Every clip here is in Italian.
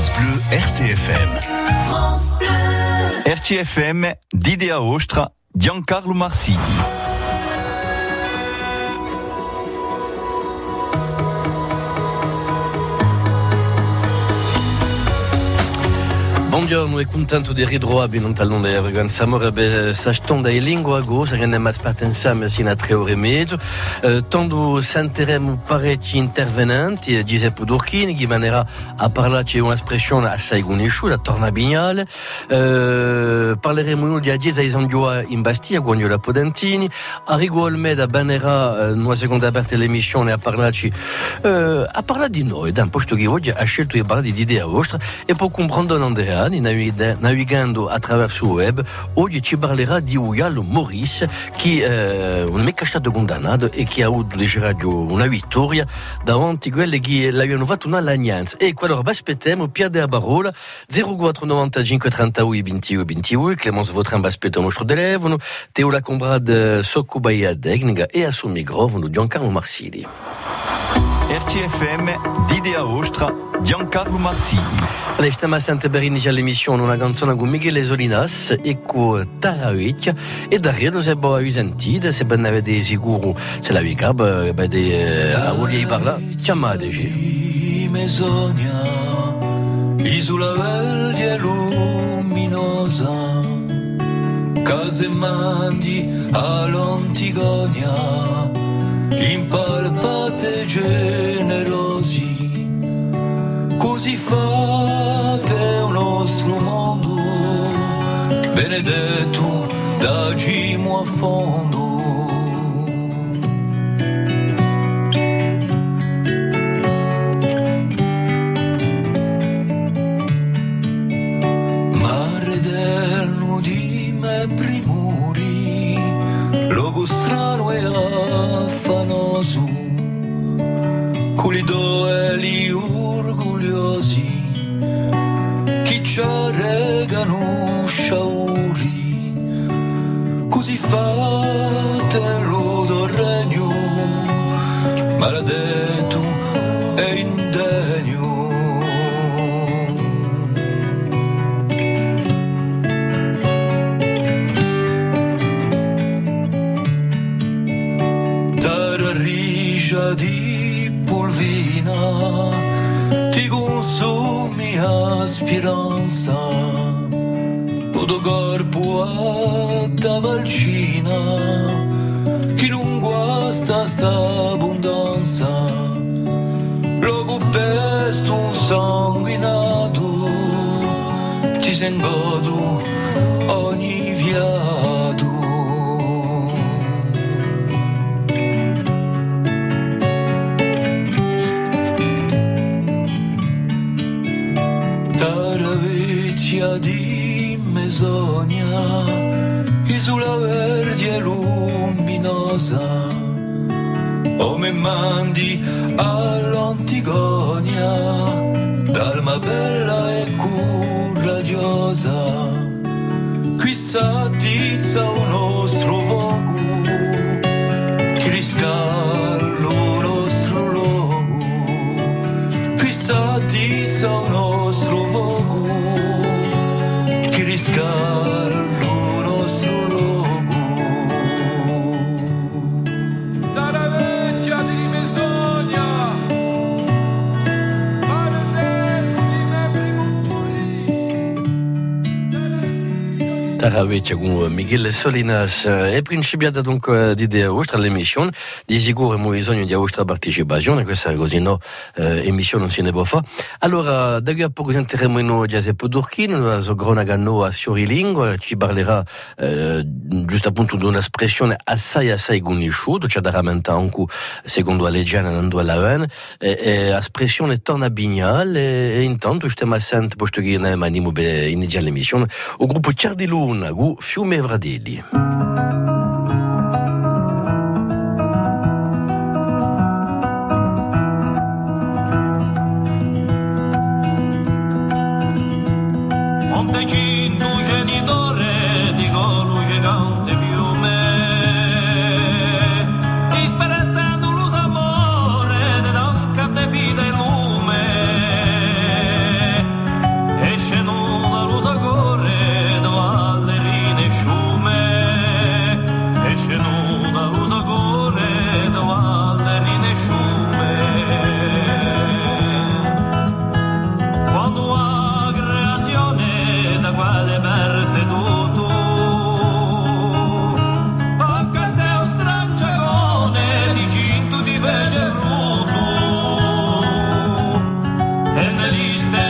France Bleu RCFM. France Bleu. RCFM, d'Idea Ostra, Giancarlo Marsi. Buongiorno e contento di ritrovare in un talone di Arroganza Amore. Saston dai lingua a goza che andiamo a spartire insieme sino a 3 ore e mezzo. Quando sentiremo parecchi intervenenti, Giuseppe Durchini che verrà a parlarci di un'espressione assai conosciuta, tornabignale. Parleremo di Agesa Isandioa in Bastia, Guagnola Podentini. Arrigo Olmeda verrà una seconda aperta l'emissione a parlarci a parlare di noi, da un posto che oggi ha scelto di parlare di idea vostra e può comprendere Andrea. Navigando attraverso il web, oggi ci parlerà di Uyalo Maurice che non è stato condannato e che ha avuto una vittoria davanti a quelli che l'avevano fatto una lagnanza. E allora aspettiamo Pierre della Barola 0495 31 21 21. Clémence Vautrin aspetta il nostro telefono. Teo la Combrade Soccubaia Tecnica e a suo microfono Giancarlo Marsili. RCFM, d'Idea Ostra, Giancarlo Marsi. Allora, stiamo sempre per iniziare l'emissione una canzone con Michele Solinas e con Taravecchia e da Rio se voi sentite, se ben avete sicuro se la vica a voglio parlare, chiamateci. Mi sogna isola verde e luminosa, case mandi all'Antigonia, impalpate generosi, così fate un nostro mondo, benedetto da cimo a fondo. Mare del nudi me primuri, logo strano e affanoso, culido e li orgogliosi, chi ci regano sciauri, così fatelo do regno, maledetto e indegno. Tararrigia di polvina, ti consumi a speranza, tutto corpo a tavalcina, chi non guasta sta abbondanza, logo pesto un sanguinato, ti sengodo ogni viato. Taravecchia di Mesogna, isola verde e luminosa, o me mandi all'Antigonia, d'alma bella e coraggiosa, qui s'attizza un nostro vogo, che riscallo un nostro logo, qui s'attizza un nostro vogo, che riscallo il nostro logo. Taravecchia di Mesogna, Taravecchia con Michele Solinas è principiata dunque di idea vostra l'emissione, di sicuro abbiamo bisogno di vostra partecipazione, questa è così no, emissione non si ne può fare. Allora, da qui a poco sentiremo in Giuseppe Durchini, la sua cronaca nuova Sciorilingo, ci parlerà giusto appunto di un'espressione assai conosciuta, c'è da rammentare anche secondo la leggenda andando alla vena, espressione tornabignale e intanto stiamo assente, posto che noi andiamo per iniziare l'emissione, il gruppo Ciardiluna, Fiume Vradelli. Montecinto genitore di colo gigante fiume, disperettando l'usamore di non cattività e lume,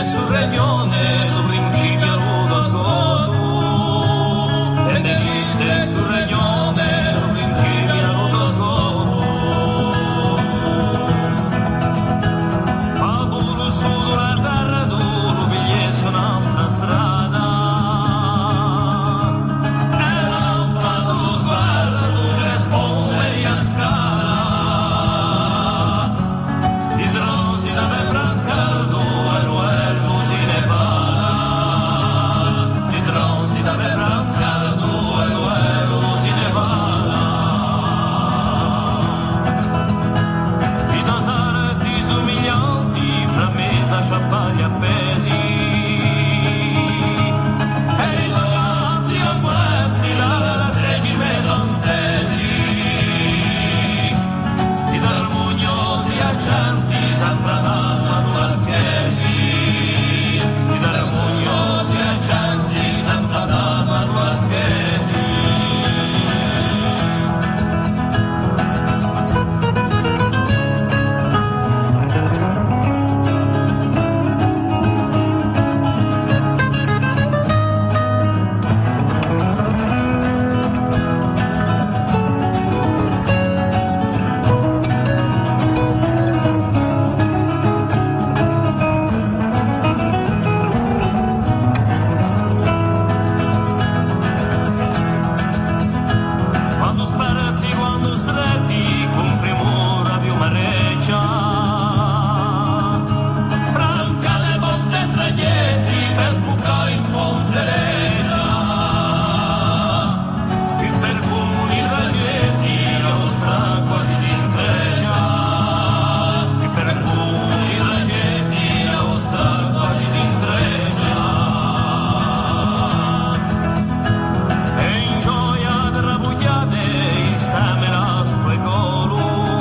sul regione lo principio lo scopo e negli sul regione lo principio lo scopo ma pure su la sarra tu lo pigli su un'altra strada e l'altra lo sguardo tu risponde a scala di trosi da me francardo e l'uello si ne va di trosi da me francardo e l'uello si ne va i tasarti somiglianti fra mesa sciappati appesi e i paganti ammuetti da 13 mesontesi ed armoniosi accenti sempre danno la schesi ed armoniosi accenti sempre danno la schesi quando sperti, quando stretti, con premura di una reccia. Franca le botte traghetti per sbucare in ponte reggia. Il perfumo di ragetti, la vostra quasi si intreccia. Il perfumo di ragetti, la vostra quasi si intreccia. E in gioia della bugliate insieme l'asco e colo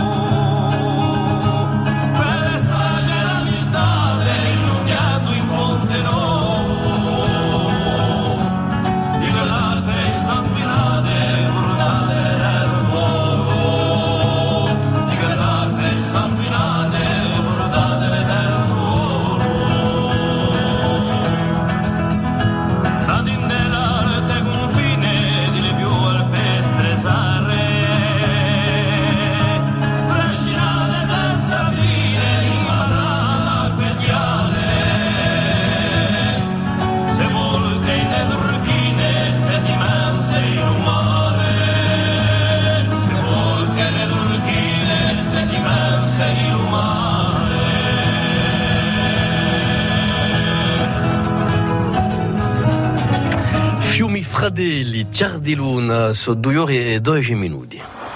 per le strage lamentate illuminato in Ponte Nuovo di velate insanguinate bordate del nuovo di velate insanguinate bordate del nuovo ad indela te confine di le più alpestre sarre trascinate senza fine in banana quegliale se molte in turchine stesi immense in un mare se molte in turchine stesi immense in un mare Fiumi Fratelli, Ciar di Luna, sono 2 ore e 12 minuti.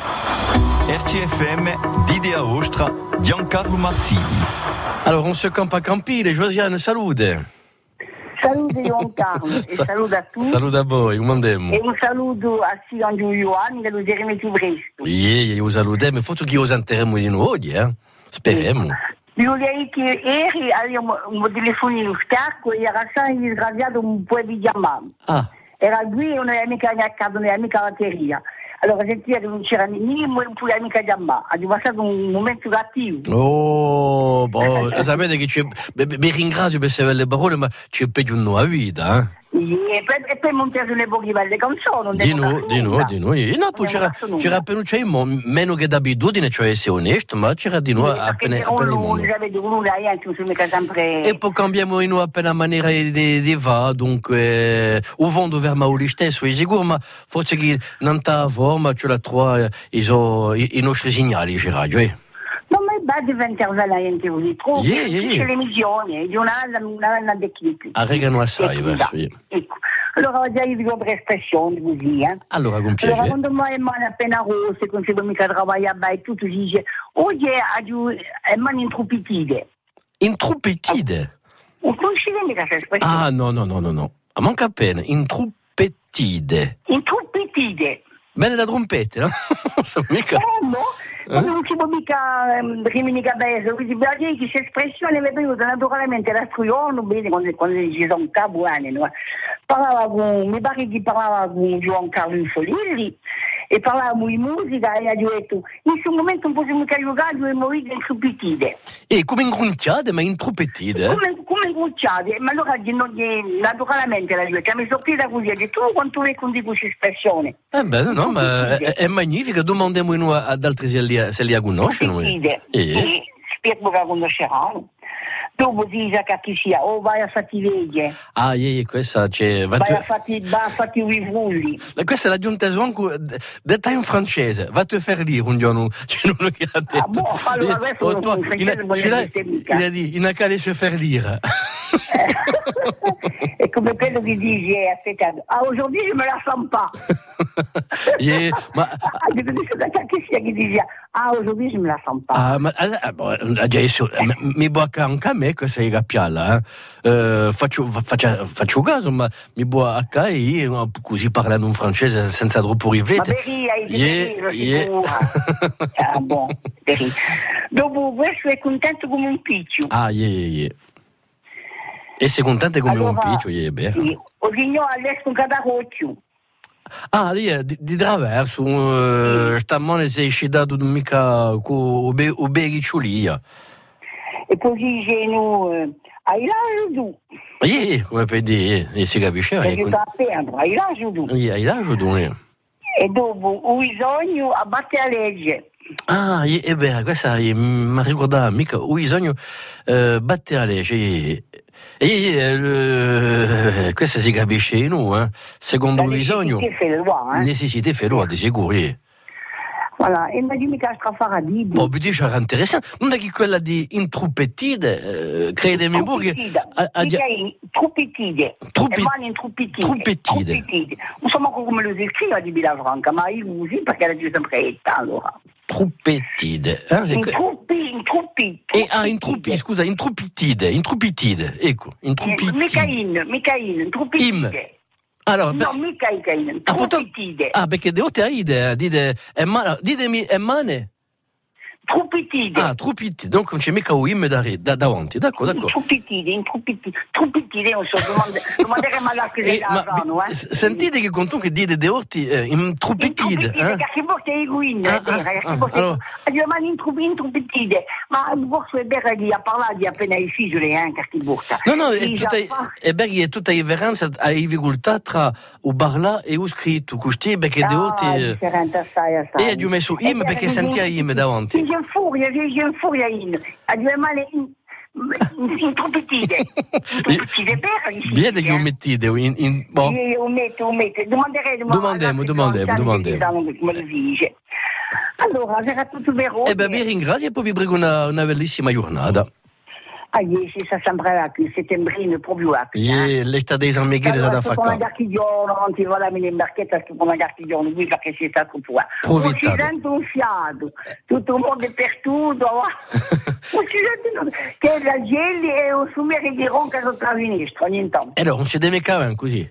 RCFM d'Idea Ostra, Giancarlo Massini. Allora, on se campa a Campile, Josiane, salute. Salute Giancarlo e saluto a tutti. Saluto a voi, come andiamo? E un saluto a Sion Giuliani che lo diremo più presto. Io salutiamo, forse che lo sentiremo di nuovo oggi, speriamo. Io direi che ieri avevo un telefonino scacco e era stato sgraziato un po' di diamanti. Ah. Era lui e una amica a casa, una amica batteria. Allora sentiva che non c'era minimo e pure amica diamante. Ha passato un momento cattivo. Oh, sapete che mi ringrazio per queste belle parole, ma c'è peggio una nuova vita, eh? E poi montare le poche belle canzoni. Di noi. No, poi c'era appena meno che d'abitudine, cioè essere onesto, ma c'era di noi appena E poi cambiamo in noi appena maniera di va, dunque o vendo vers Mauli stesso, è sicuro, ma forse che non sta forma, ce la trova i nostri segnali, c'è radio, Non mi va diventare veramente così, c'è l'emissione, di una tecnica. Arregano assai, verso io. Ecco, allora oggi io dico per espressione così, Allora, con piacere. Allora, quando mai è mano appena rosse, quando si mica lavorare, tutto dice, oggi è mano intrupitide. Intrupetide? Non conosci mica questa espressione? Ah, no. A manca appena, intrupetide. Intrupitide. Bene da trompette, no? So mica. No? Non si può mica mica bene, quindi per dire che questa espressione è venuta naturalmente l'altro giorno, bene, quando ci sono buoni, no? Mi pare che parlava con Giancarlo Folilli e parlavamo di musica e ha detto in questo momento non possiamo giocare e morire intrupitide. E come ingrunciate, ma intrupetide? Come ingrunciate? Ma allora naturalmente la gente mi sorpresa così, ha detto quanto è con di questa espressione? No, ma è magnifica, domandiamo noi ad altri se li conoscono. E spero che la conosceranno. Dopo si dice che chi sia, vai a fatti veglie. Ah, questa c'è. Vai a fatti i rivulli. Questa è la giunta detta in francese. Va te faire lire un giorno. C'è uno che ha detto. Ah, boh, allora adesso in francese non volete mica. Il a dit, in a qu'à se faire lire. È come quello che dice, aspetta, aujourd'hui je me la sens pas. Ma che sia che dice, aujourd'hui je me la sens pas. Adesso mi bocca anche a me che sei cappialla, faccio caso, ma mi bocca a kai così parlando in francese senza troppo riflettere. Ma Berì, dopo questo è contento come un piccio. E sei contento come un piccio, beh. Sì, o signore all'esco un cadarocchio. Lì di traverso, stamane sei scidato mica con o begicciulia. E così c'è noi, hai l'agio tu. Come per dire, si capisce. Perché sta a perdere, hai l'agio tu. Hai l'agio tu, E dopo ho bisogno a battere la legge. Questa mi ricordava mica, ho bisogno battere la legge. Questo si capisce in noi, secondo il bisogno. Necessità ferroa, di sicuro. Voilà, e ma dimmi che sta a fare a dire. Boh, mi dice era interessante. Non è che quella di intrupettide, credemi voi che... Trupettide. Trupettide. Non so manco come lo si scrive di Villa Franca, ma io così perché la giù sempre etta, allora. Trupettide. Intruppi, scusa, intrupitide, ecco. Micain, intrupitide. Allora, no, mica i caini, truppitide. Perché devo te idea, ditemi mane. Truppitide. Truppitide, donc non c'è mica un davanti, d'accordo. Truppitide, non so, domanderemo all'altro no, sentite che con tu che dite de orti in truppitide. Perché porta i guin, ma in truppitide, ma forse è vero che ha parlato di appena i figli, che porta. No, è vero che è tutta differenza a difficoltà tra o parla e o scritto, così perché de orti... E ha messo perché sentia davanti. C'è in furia a due male in truppitide per viene che mettite in io metto domanderemo come lo dice. Allora sarà tutto vero vi ringrazio e poi vi prego una bellissima giornata. Si sta sempre là, qui settembrino proprio là. L'estate di San Michele da fare. Con la gartigiorno, non ti va la mia barchetta con la gartigiorno qui perché si sta qua. Non si sente un fiato, tutto il mondo è perduto. Non si sente che la geli e un sumere di ronca sotto la finestra ogni tanto. E non si deve cavare così.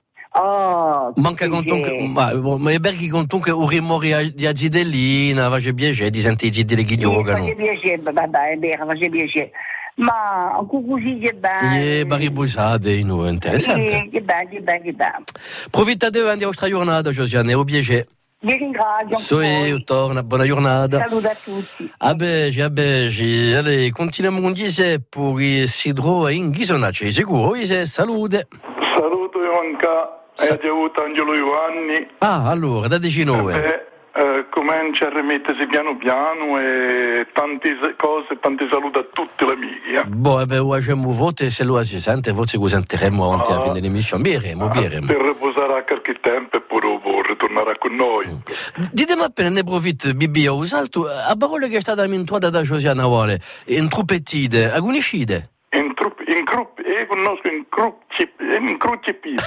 Manca con ma è perché con tu che un rumore di azidellina, faccia piacere di sentire i zideli che giocano. Faccia piacere, è vero, faccia piacere. Ma ancora così che bello. Baribusate, interessante. Che bello. Approfittate anche vostra giornata, Josiane, è un piacere. Vi ringrazio. Torna, buona giornata. Saluto a tutti. A bege. Allora, continuiamo con Giuseppe, che si trova in Ghisonacci. Sicuro, salute. Saluto Ivanka, e avuto Angelo Giovanni. Allora, dateci noi. Comincia a rimettersi piano piano e tante cose, tanti saluti a tutti gli amici. Facciamo voto e se lo si sente, forse ci sentiremo avanti alla fine dell'emissione. Bieremo. Per riposare qualche tempo e poi dopo ritornerà con noi. Ditemi appena ne approfitto, Bibi, ho usato a parole che è stata ammintuata da Josiana Vale, in truppettide, agoniscide. Conosco incrucipito.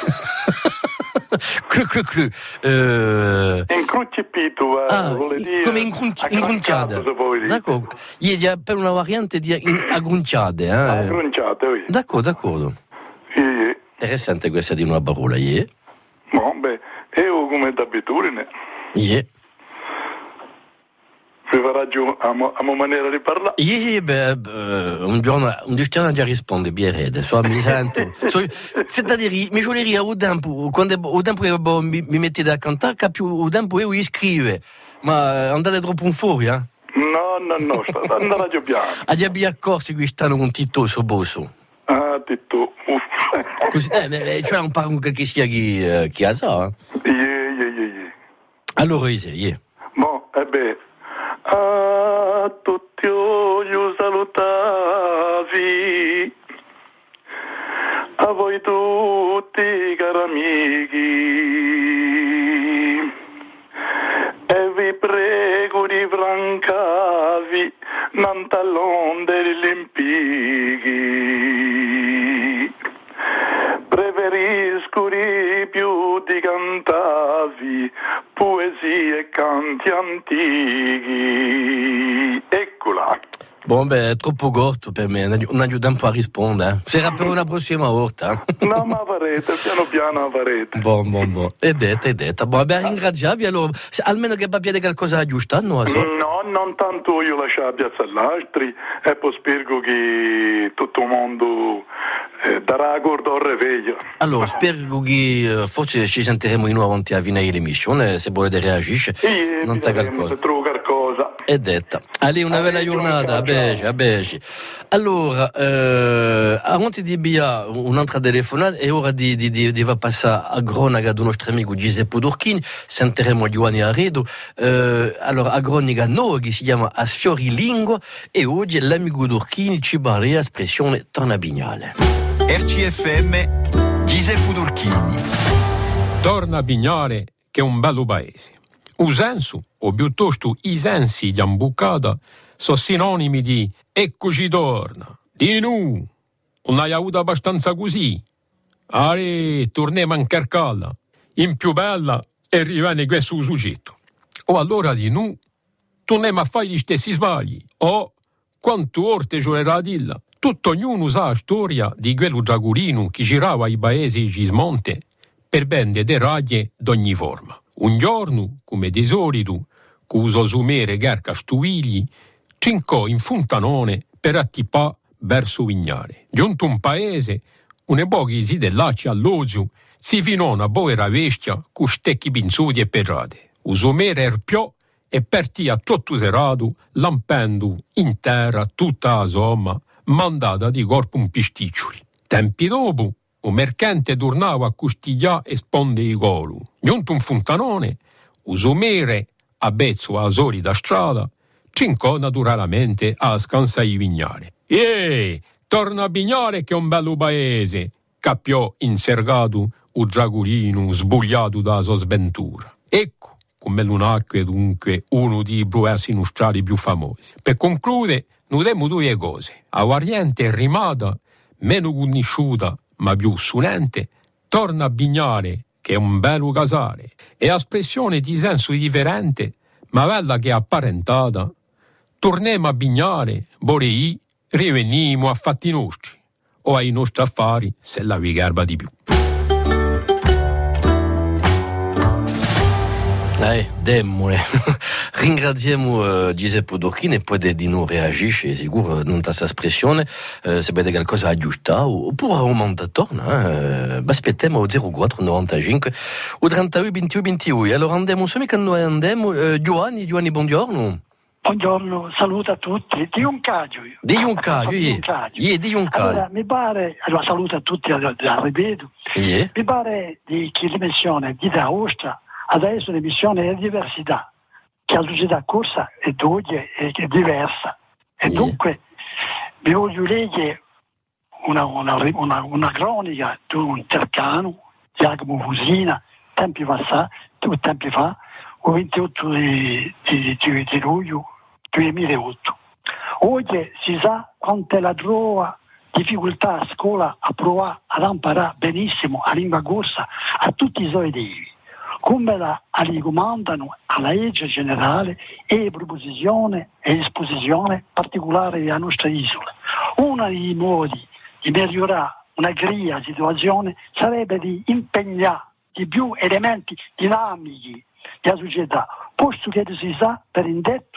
Incrucipito, vuol dire come incrunciate. D'accordo. Ieri per una variante di agrunciate. Agrunciate, oui. D'accordo. Interessante questa di una parola, io come d'abitudine. aveva giù a mia maniera di parlare. Un giorno già risponde, Bierede, mi sento. C'est-à-dire, mi gioleria o tempo, quando o tempo che mi mettete a cantare, più o tempo io scrive, ma andate troppo fuori, eh? No, sta andando a Radio Bianca. A di abbia accorsi qui stanno con Tito Soboso. Ah, Tito. Così, cioè non parlo con che sia chi ha sa. Allora, Mo, a tutti io salutavi, a voi tutti cari amici, e vi prego di francavi nantallon degli impighi, preferisco di più di cantavi poesie e canti antichi. Eccola. È troppo corto per me, non ho tempo a rispondere. Sarà per una prossima volta. No, ma farete, piano farete. Buon. È detta. Ringraziavi allora, almeno che abbiate qualcosa da aggiustare, no? No, non tanto io lascio a piazza all'altri, e poi spero che tutto il mondo darà accordo al reveglio. Allora, spero che forse ci sentiremo di nuovo avanti a finire l'emissione, se volete reagisce. Non te qualcosa. Se trovo qualcosa. È detta. Ali, una bella giornata, a Beci. Allora, avanti di via un'altra telefonata, è ora di va passare a Gronaga del nostro amico Giuseppe Durchini, sentiremo Giovanni Arredo. Allora, a Gronaga noi che si chiama a Sfiorilingo, e oggi l'amico Durchini ci parla espressione tornabignale. RCFM Giuseppe Durchini. Tornabignale, che è un bello paese. Usensu, o piuttosto i sensi di ambucata, sono sinonimi di eccoci torna, di nu, non hai avuto abbastanza così. Torniamo a carcalla, in più bella e rimane questo soggetto. O allora di nu, torniamo a fare gli stessi sbagli. O, quanto orte giocherà dilla, tutto ognuno sa la storia di quello giagurino che girava i paesi di Gismonte per vendere raglie d'ogni forma. Un giorno, come di solito, cuso sumere garca stuvigli, cincò in Fontanone per attipà verso Vignale. Giunto un paese, une pochi si dell'accia all'ozio, si finò una boera vestia con stecchi pinzudi e perrate. Usumere erpiò e partì a trotto serato, lampendo in terra tutta la somma, mandata di corpo un pisticcioli. Tempi dopo, un mercante tornava a custigliare e sponde i colu. Giunto un Fontanone, usumere a bezzo a solida strada, cincò naturalmente a scansa i Vignale. Torna a Vignale che è un bello paese, cappiò insergato un giagurino sbugliato da sua sventura. Ecco come l'unacchio è dunque uno dei bruesi nostrali più famosi. Per concludere, nudemo due cose. A variante rimata, meno conosciuta, ma più sunente, torna a Vignale, che è un bello casale, e espressione di senso differente, ma bella che è apparentata. Torniamo a Vignale, vorrei, rivenimo a fatti nostri, o ai nostri affari, se la vi garba di più. Demone. Ringraziamo Giuseppe Durchini e poi di non reagisce, sicuro, non ha questa espressione, se avete qualcosa da aggiustare, oppure un momento torna, aspettiamo al 04 95 o 32 21 21. Allora andiamo, so mica noi andiamo, Giovanni, buongiorno. Buongiorno, saluto a tutti. Di un caggio. Allora, mi pare, saluto a tutti, ripeto, mi pare che l'emissione di da Ostra adesso l'emissione è diversità, che la società corsa è diversa. E dunque vi voglio leggere una cronica di un cercano, Giacomo Fusina, tempi fa, il 28 di luglio 2008. Oggi si sa quanto è la trova difficoltà a scuola a provare ad imparare benissimo la lingua corsa a tutti i suoi devi, come la ricomandano alla legge generale e proposizione e esposizione particolare della nostra isola. Uno dei modi di migliorare una gria situazione sarebbe di impegnare di più elementi dinamici della società, posto che si sa per indetto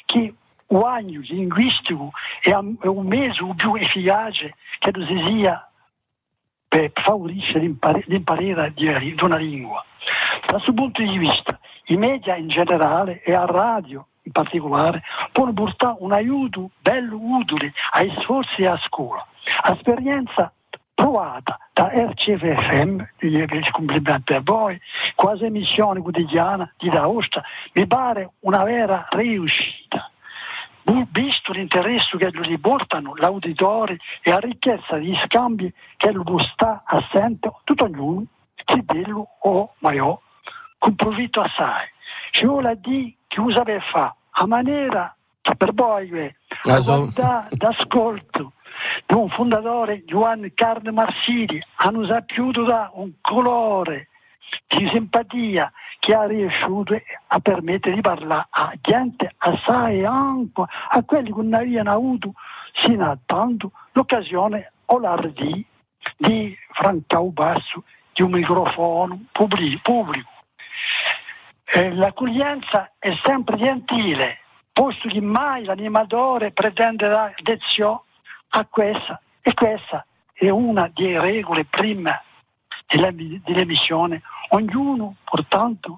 che guadagno linguistico è un mezzo più efficace che sia per favorire l'imparare di una lingua. Da questo punto di vista, i media in generale e la radio in particolare possono portare un aiuto bello utile ai sforzi a scuola. Esperienza provata da RCFM, complimenti per voi, quasi emissione quotidiana di D'Aosta, mi pare una vera riuscita. Visto l'interesse che gli portano l'uditore e la ricchezza di scambi che lo sta assente, tutto ognuno, chi bello o maiò, con profitto assai. Ci vuole dire che usa per fare, a maniera che per voi la qualità d'ascolto di un fondatore, Giovanni Carlo Marsili, hanno saputo da un colore di simpatia che ha riuscito a permettere di parlare a gente assai anche a quelli che non avevano avuto sino a tanto l'occasione o l'ardì di francare un basso di un microfono pubblico. L'accoglienza è sempre gentile, posto che mai l'animatore pretende la lezione a questa, e questa è una delle regole prime dell'emissione, ognuno portando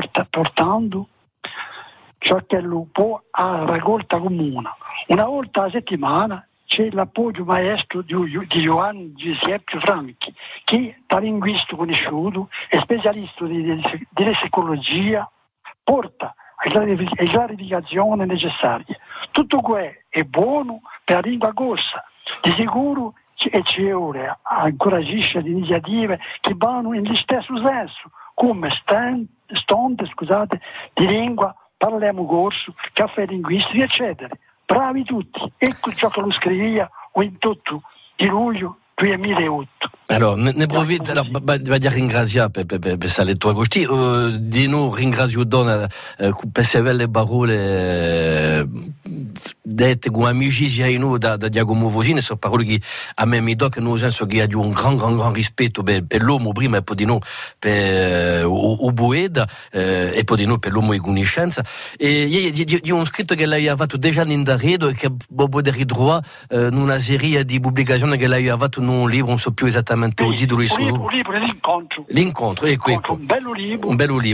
ciò che lo può a raccolta comune. Una volta a settimana c'è l'appoggio maestro di Giovanni Giuseppe Franchi, che da linguista conosciuto e specialista di lessicologia porta le clarificazioni necessarie. Tutto questo è buono per la lingua corsa, di sicuro e ci incoraggisce le iniziative che vanno nello stesso senso, come stonde di lingua, parliamo corso, caffè linguistico, eccetera. Bravi tutti, ecco ciò che lo scrivia o in tutto di luglio 2008. Alors, ne profite, va dire ringrazia per questa lettura così, di noi ringrazio per queste belle parole dette con amicizia in noi da Giacomo Vosini, sono parole che a me mi do che nel senso che ha un gran rispetto per l'uomo prima e poi di noi per Ubueda e poi di noi per l'uomo di conoscenza. E io ho scritto che lei ha fatto già in Daredo e che può ritrovare in una serie di pubblicazioni che lei ha fatto in un libro, non so più esattamente il titolo di un libro l'incontro. Un bello libro.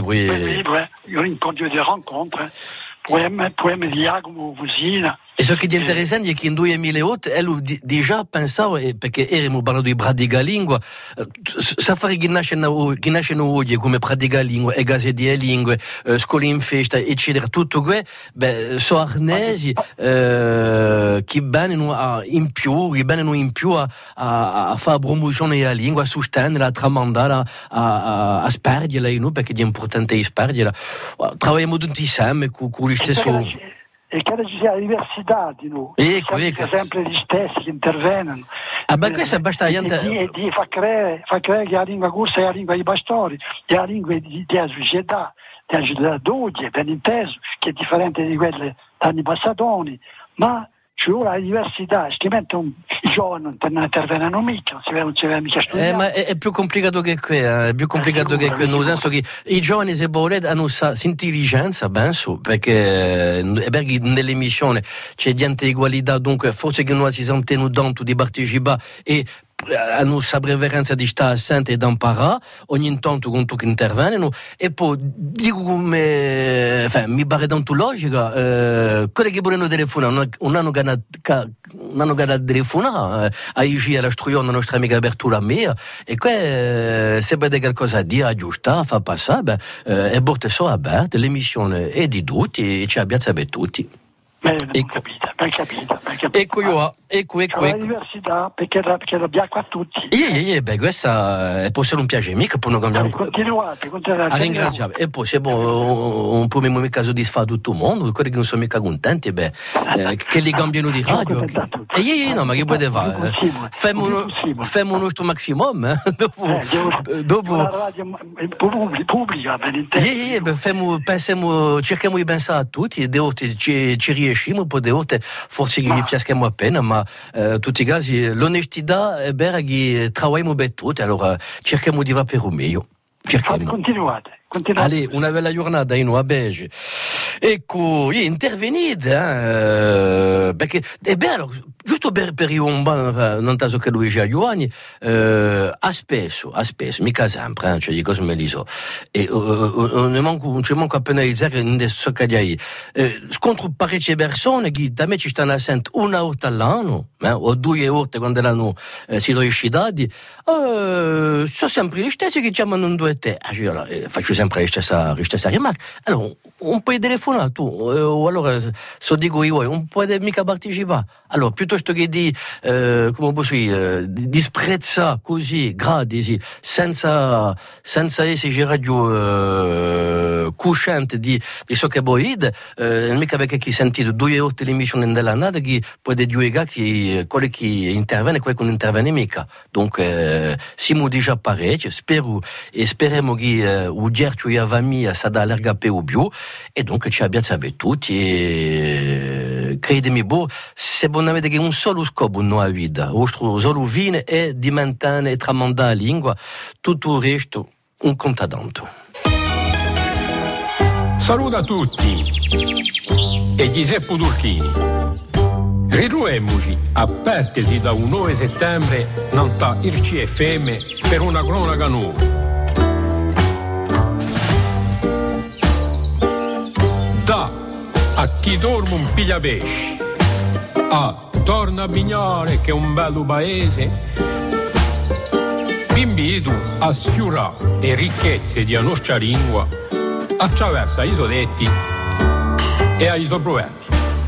Un incontro di rencontre. Poemi di Giacomo Vosina. E ciò che è interessante è che in 2008 già pensava, perché eravamo parlando di pratica lingua, sapere che nascono oggi come pratica lingua, e gase di lingue, scuole in festa, eccetera, tutto questo, sono arnesi che vengono in più a fare promozione della lingua, a sostenere, a tramandare, a spergerla in noi, perché è importante spergerla. Travagliamo tutti insieme con lo stesso... E che ci sia la diversità di noi, sempre gli stessi che intervengono. Questo è abbastanza... E fa credere che la lingua corsa è la lingua dei pastori, è la lingua della società d'oggi, ben inteso, che è differente di quelle degli passatoni, ma ci vuole la diversità, altrimenti i giovani non intervengono mica, non si vede mica studiare. Ma è più complicato che questo, è più complicato che questo, nel senso che i giovani, se volete, hanno intelligenza, penso, perché nell'emissione c'è gente di qualità, dunque forse che noi si sentiamo tanto di partecipare e hanno questa preferenza di stare assente e di imparare ogni tanto con tutti che intervengono, e poi dico come mi pare tanto logica quelli che vogliono telefonare non hanno ganas di telefonare a la struiona nostra amica Bertula mia, e qui se vede qualcosa di aggiustare fa passare e porte sono aperte, l'emissione è di tutti e ci abbiamo per tutti. Ben capito. Ecco io, la diversità perché l'abbiamo qua tutti. Questa può essere un piacere, mica può non cambiare. Continuate. A ringraziare. E poi se non può mica soddisfare tutto il mondo, quelli che non sono mica contenti, che li cambiano di radio. No, ma che potete fare? Facciamo il nostro maximum. Dopo la radio pubblica, ben inteso. Cerchiamo di pensare a tutti, e ci riesciamo, poi de volte forse che fiaschiamo appena, ma tutti i casi l'onestà è vera che lavoriamo per tutti, allora cerchiamo di fare per un meglio. Continuate. Allez, una bella giornata in Abege. Ecco, intervenite, perché è bello, giusto per un non so che lui già Giovanni, ha spesso, mica sempre, cioè di cose me li so. E non ci manco a penalizzare che non so che di scontro parecchie persone che da me ci stanno assente una volta all'anno, o 2 volte quando l'hanno sido iscidati, sono sempre gli stessi che chiamano un 2 te. Faccio sempre la stessa rimarca. Allora, un po' di telefonare tu, o allora, so dico io, un po' di mica partecipare. Allora, piuttosto che di, come posso dire, disprezzare così, gratis, senza essere radio cusciente di ciò che vuoi, mica perché chi sentito 2 volte l'emissione della nata, che può dire che quello che interviene, quello che non interviene mica. Donc, siamo già parecchio, speriamo che o gercio e la mia sarà allarga più più, e dunque ci abbiamo tutti, e credimi, se non avete che un solo scopo nella vita, il vostro solo fine è di mantenere e tramandare la lingua, tutto il resto un conta tanto. Saluta a tutti e Giuseppe Turchini. Ritroviamoci a partisi da un 9 settembre non ta RCFM per una cronaca nuova. Da a chi dorme un piglia pesci, a torna a Bignore che è un bello paese, vi invito a sfiorare le ricchezze della nostra lingua attraverso i suoi detti e ai suoi proverbi.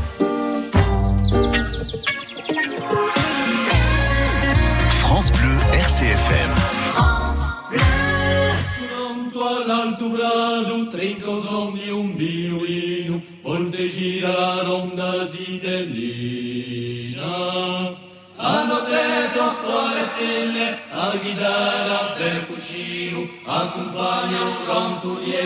France Bleu RCFM. France Bleu. Sul toit l'alto brado, trinco somni un violino, volte gira la ronda zitellina. A notte sotto le stelle, a chitarra per cuscino, accompagna un canto di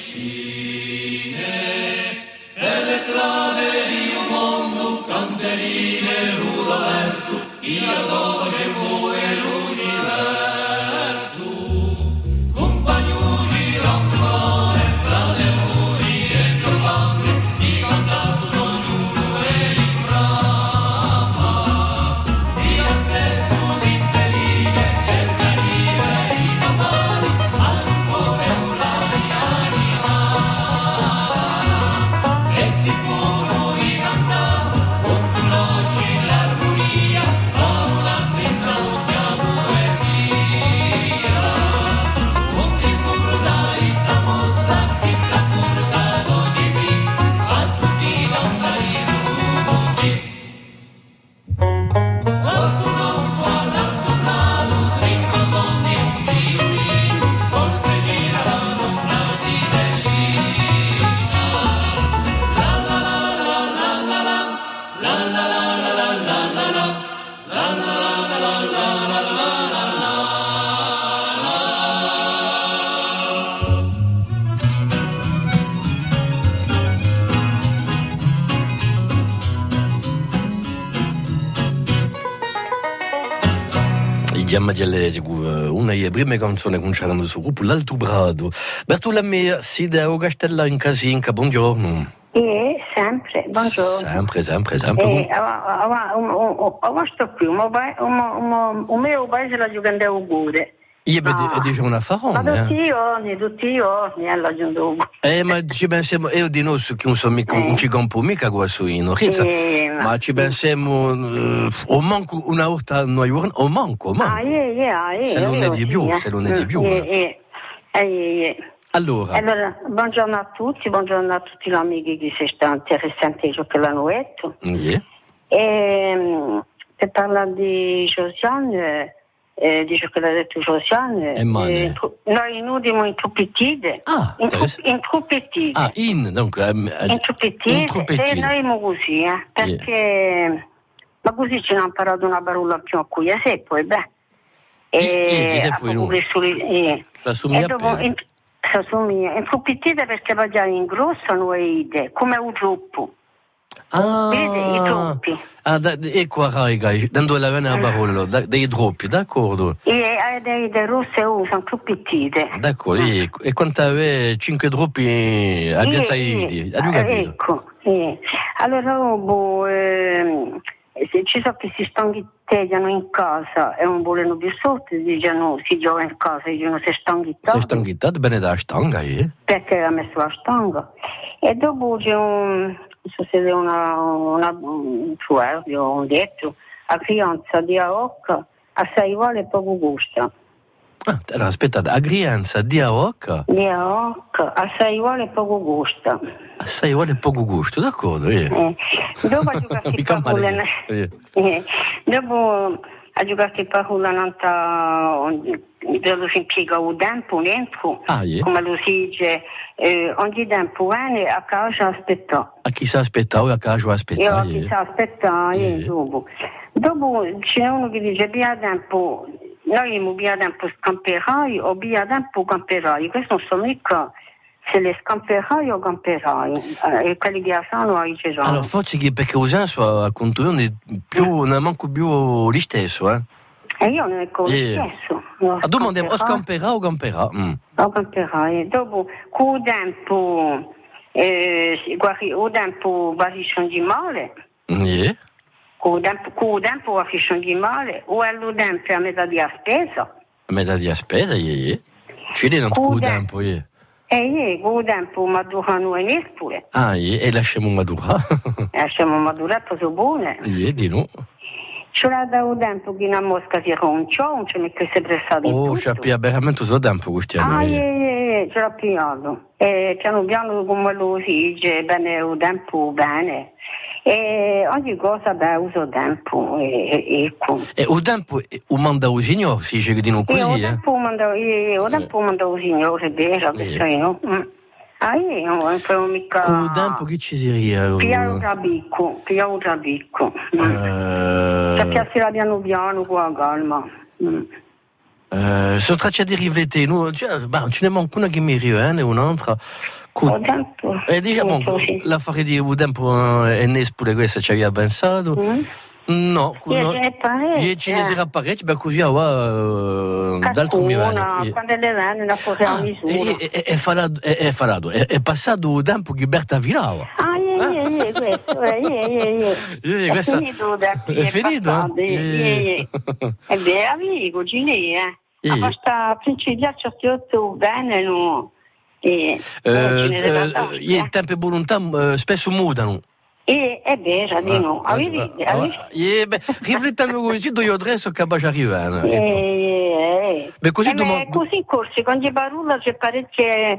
spicine. E le strade di un mondo, canterine, rulo verso, chi la voce muove l'universo. Compagnuci rantolare, tra le muri e trovande, di cantato ognuno e in brama. Sia spesso si felice, cerca di veri domani, al cuore una anima. E sicuro di cantare, non conosci l'armonia, fa una stringa un'altra poesia. Non ti scordare sta mossa, che t'ha portato di qui, a tutti cantare così. Questo canto all'alto brado, trinco sonni un violino, volte gira la donna zitellina. La la la la la la la, la la la la la la la la, la la la la la la la la la. Il Giamma Giallese, una delle prime canzoni che c'erano sul gruppo L'Alto Brado. Bertula mia, Sida o Castella in Casinca, buongiorno. Sempre, buongiorno. Sempre. Sto qui, un mio paese la giocando auguri. Io dico una Ma farona. tutti i giorni la giocando. Ma ci pensiamo, io di noi che non sono mica, non ci campo mica qua su in Orezza, ma ci pensiamo, o manco una volta a New York, o manco. Se non è di più. Allora, buongiorno a tutti gli amici che si stanno interessando a ciò che l'hanno detto. Per parlare di Josiane, di ciò che l'ha detto Josiane, noi nudiamo in truppetide. In truppetide, e noi siamo così, perché ma così ci hanno imparato una parola più a cui è poi in truppetide perché pagare in grosso noi come un gruppo. Vede, i droppi. Ecco, raga, dando la vena a Barolo, dei droppi, d'accordo? Dei rosse usano più pittite. D'accordo, e quanto aveva 5 droppi a Piazza Idi? Ecco, allora, se ci sono che si stanghitteggiano in casa e non vogliono più sotto, dicono si gioca in casa, dicono si stanghittate. Si stanghittate bene da stanga, Perché ha messo la stanga. E dopo c'è succede un detto, a crianza di Aocca assai vuole e poco gusta. Allora, aspettate, a crianza di Aocca? Di Aocca assai vuole e poco gusta. Assai vuole e poco gusto, d'accordo? Dopo ha giocato il paculla. Dopo ha giocato il paculla dove si impiega un tempo dentro, come lo si dice, ogni tempo viene a casa aspettare. A chi sa aspettare o a casa aspettare? A chi sa aspettare, dopo. Dopo c'è uno che dice, via tempo, noi abbiamo via tempo scamperai o via tempo camperai. Questo non so mica se le scamperai o camperai, e quelli che sanno a dice già. Allora, forse che perché usanza a controllo più, non manco più lo stesso, E io non è cosa stesso. A domande, o scamperà o camperà? O camperà. Dopo, con il tempo, o tempo guarisce di male. Con il tempo guarisce di male, o allo tempo a metà di spesa. A metà di spesa, ci vedono con il tempo, con il tempo madurano e nespure. E lasciamo madurare. Lasciamo madurare, cose buone. Di no. Ce l'ha da un tempo che una mosca si ronciò, non c'è mica si pressato in tutto. C'ha più veramente il tempo questo anno. Ce l'ha pigliato. E piano piano come lo si dice, bene il tempo, bene. E ogni cosa uso tempo. Ecco. E il tempo manda il signore, si dice che di non così, il tempo manda il signore, è vero, questo io. Non sono mica... Con il tempo che ci si ria? Pigliamo un trabicco. Sappiassi la piano piano con la calma. Sono traccia di riflettere, ce ne manca una che mi rimane, un'altra. Diciamo, l'affare di un tempo è pure questa ci aveva pensato. No, ce ne sarà parecchi, per così d'altro mi viene. Quando le venne la fuori a misura. È passato il tempo che Berta Vilava. Questo è finito? È vero, amico, Gini, a questa principia ci ha detto bene, no? I tempi e volontà spesso mutano. È vero, di no. Riflettendo così, io adesso capace arrivare. Così in corsi, con le parole c'è parecchie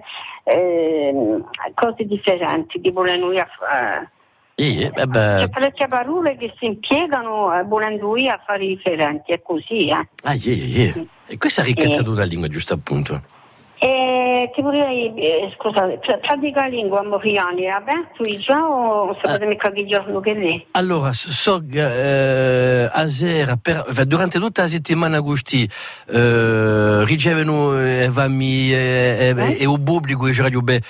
cose differenti, tipo le noi c'è parecchie parole che si impiegano volendo a fare differenti, è così, E questa è ricchezza della lingua, giusto appunto. Ti vorrei, scusate, pratica lingua a Moriani, è aperto già o sapete mica che giorno che è? Allora, so a sera, durante tutta la settimana agosti ricevono famiglie e il pubblico per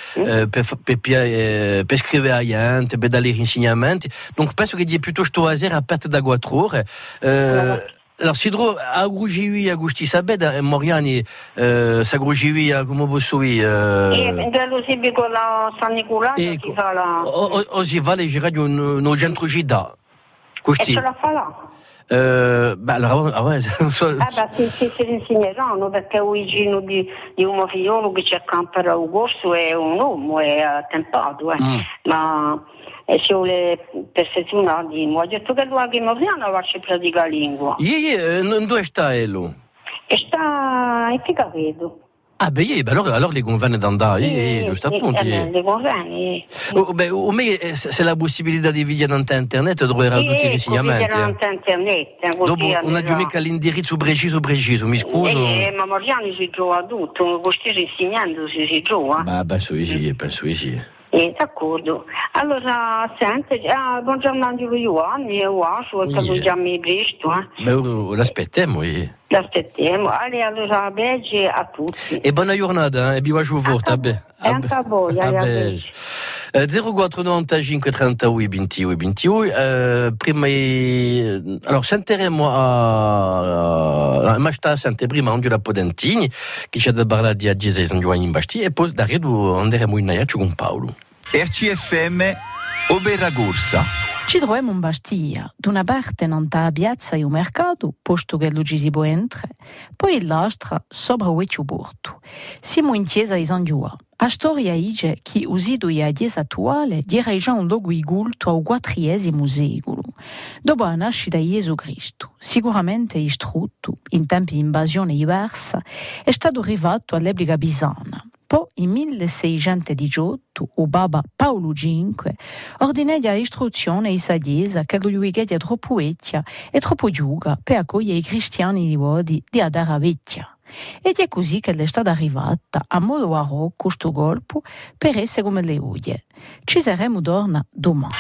scrivere a gente, per dare insegnamenti. Donc penso che è piuttosto a sera aperta da 4 ore. Alors, Sidro, a Grugivi, a Gusti Sabed, Moriani, sa Grugivi, come posso dire? Dello Sibico la San Nicolò, si fa la... Si va le girare un centro gida. E ce la fa là? Allora, si insegneranno, perché il gino di un figliolo che cerca per un corso è un uomo, è attempato, ma... E se vuole perfezionare di nuovo, ho detto che lui anche in Moriano faccia pratica lingua. Dove sta Elo? Sta in Ficavedo. Allora le conviene di andare, giusto appunto. Le conviene. Se la possibilità di vedere da internet troverà tutti i insegnamenti. Dopo non ha mica l'indirizzo preciso, mi scuso. Ma Moriani si trova tutto, con questo insegnando si trova. Penso di sì. D'accordo. Allora, senti, buongiorno Angelo Ioanni, e Washo, che lo chiami presto. L'aspettiamo. Allora, bege a tutti. E buona giornata, e viva forte. Anche a voi, 0495 31 22 22. Prima allora sentiremo a Masta sente prima Angela Podentini che ci ha da parlare di Agiese San Giovanni in Basti e poi da Redu andremo in Naiaccio con Paolo. RCFM Oberragorsa. Ci troviamo in Bastia, da una parte non ta piazza e un mercato, posto che lo ci si può entrare, poi l'altra sopra il bordo. Siamo in chiesa di San Giovanni. La storia dice che usido la chiesa attuale dirige un luogo di culto al XIV secolo, dopo la nascita di Gesù Cristo. Sicuramente istrutto, in tempi di invasione diversa, è stato arrivato all'epoca bizantina. Poi, in 1618, il Papa Paolo V ordinò l'istruzione di questa chiesa che lui era troppo vecchia e troppo giuga per accogliere i cristiani di Vodi di Adara Vecchia. Ed è così che è stata arrivata a modo a Rocco questo colpo per essere come le uglie. Ci saremo torna domani.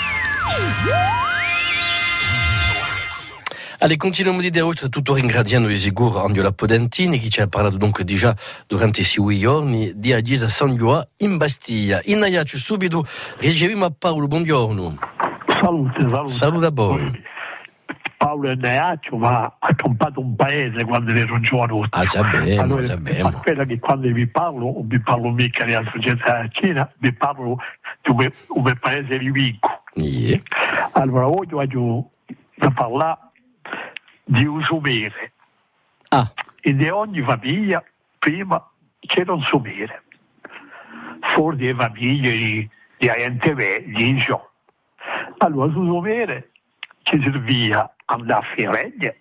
Allez, continuiamo di oggi, tutto ringraziando di sicuro Angela Podentini, che ci ha parlato dunque già durante i 6 giorni di Agiesa San Giovanni in Bastia. In Naiaccio subito riceviamo a Paolo, buongiorno. Salute. Saluta a voi. Paolo è Naiaccio, ma ha campato un paese quando ero giovane. Sappiamo. Spero che quando vi parlo, non vi parlo mica di altra gente della Cina, vi parlo di un paese di Vico. Yeah. Allora, oggi voglio parlare di usumere. E di ogni famiglia prima c'era un sumere. Fuori le famiglie di gente vecchia. Allora, l'usumere ci serviva andare a Firenze,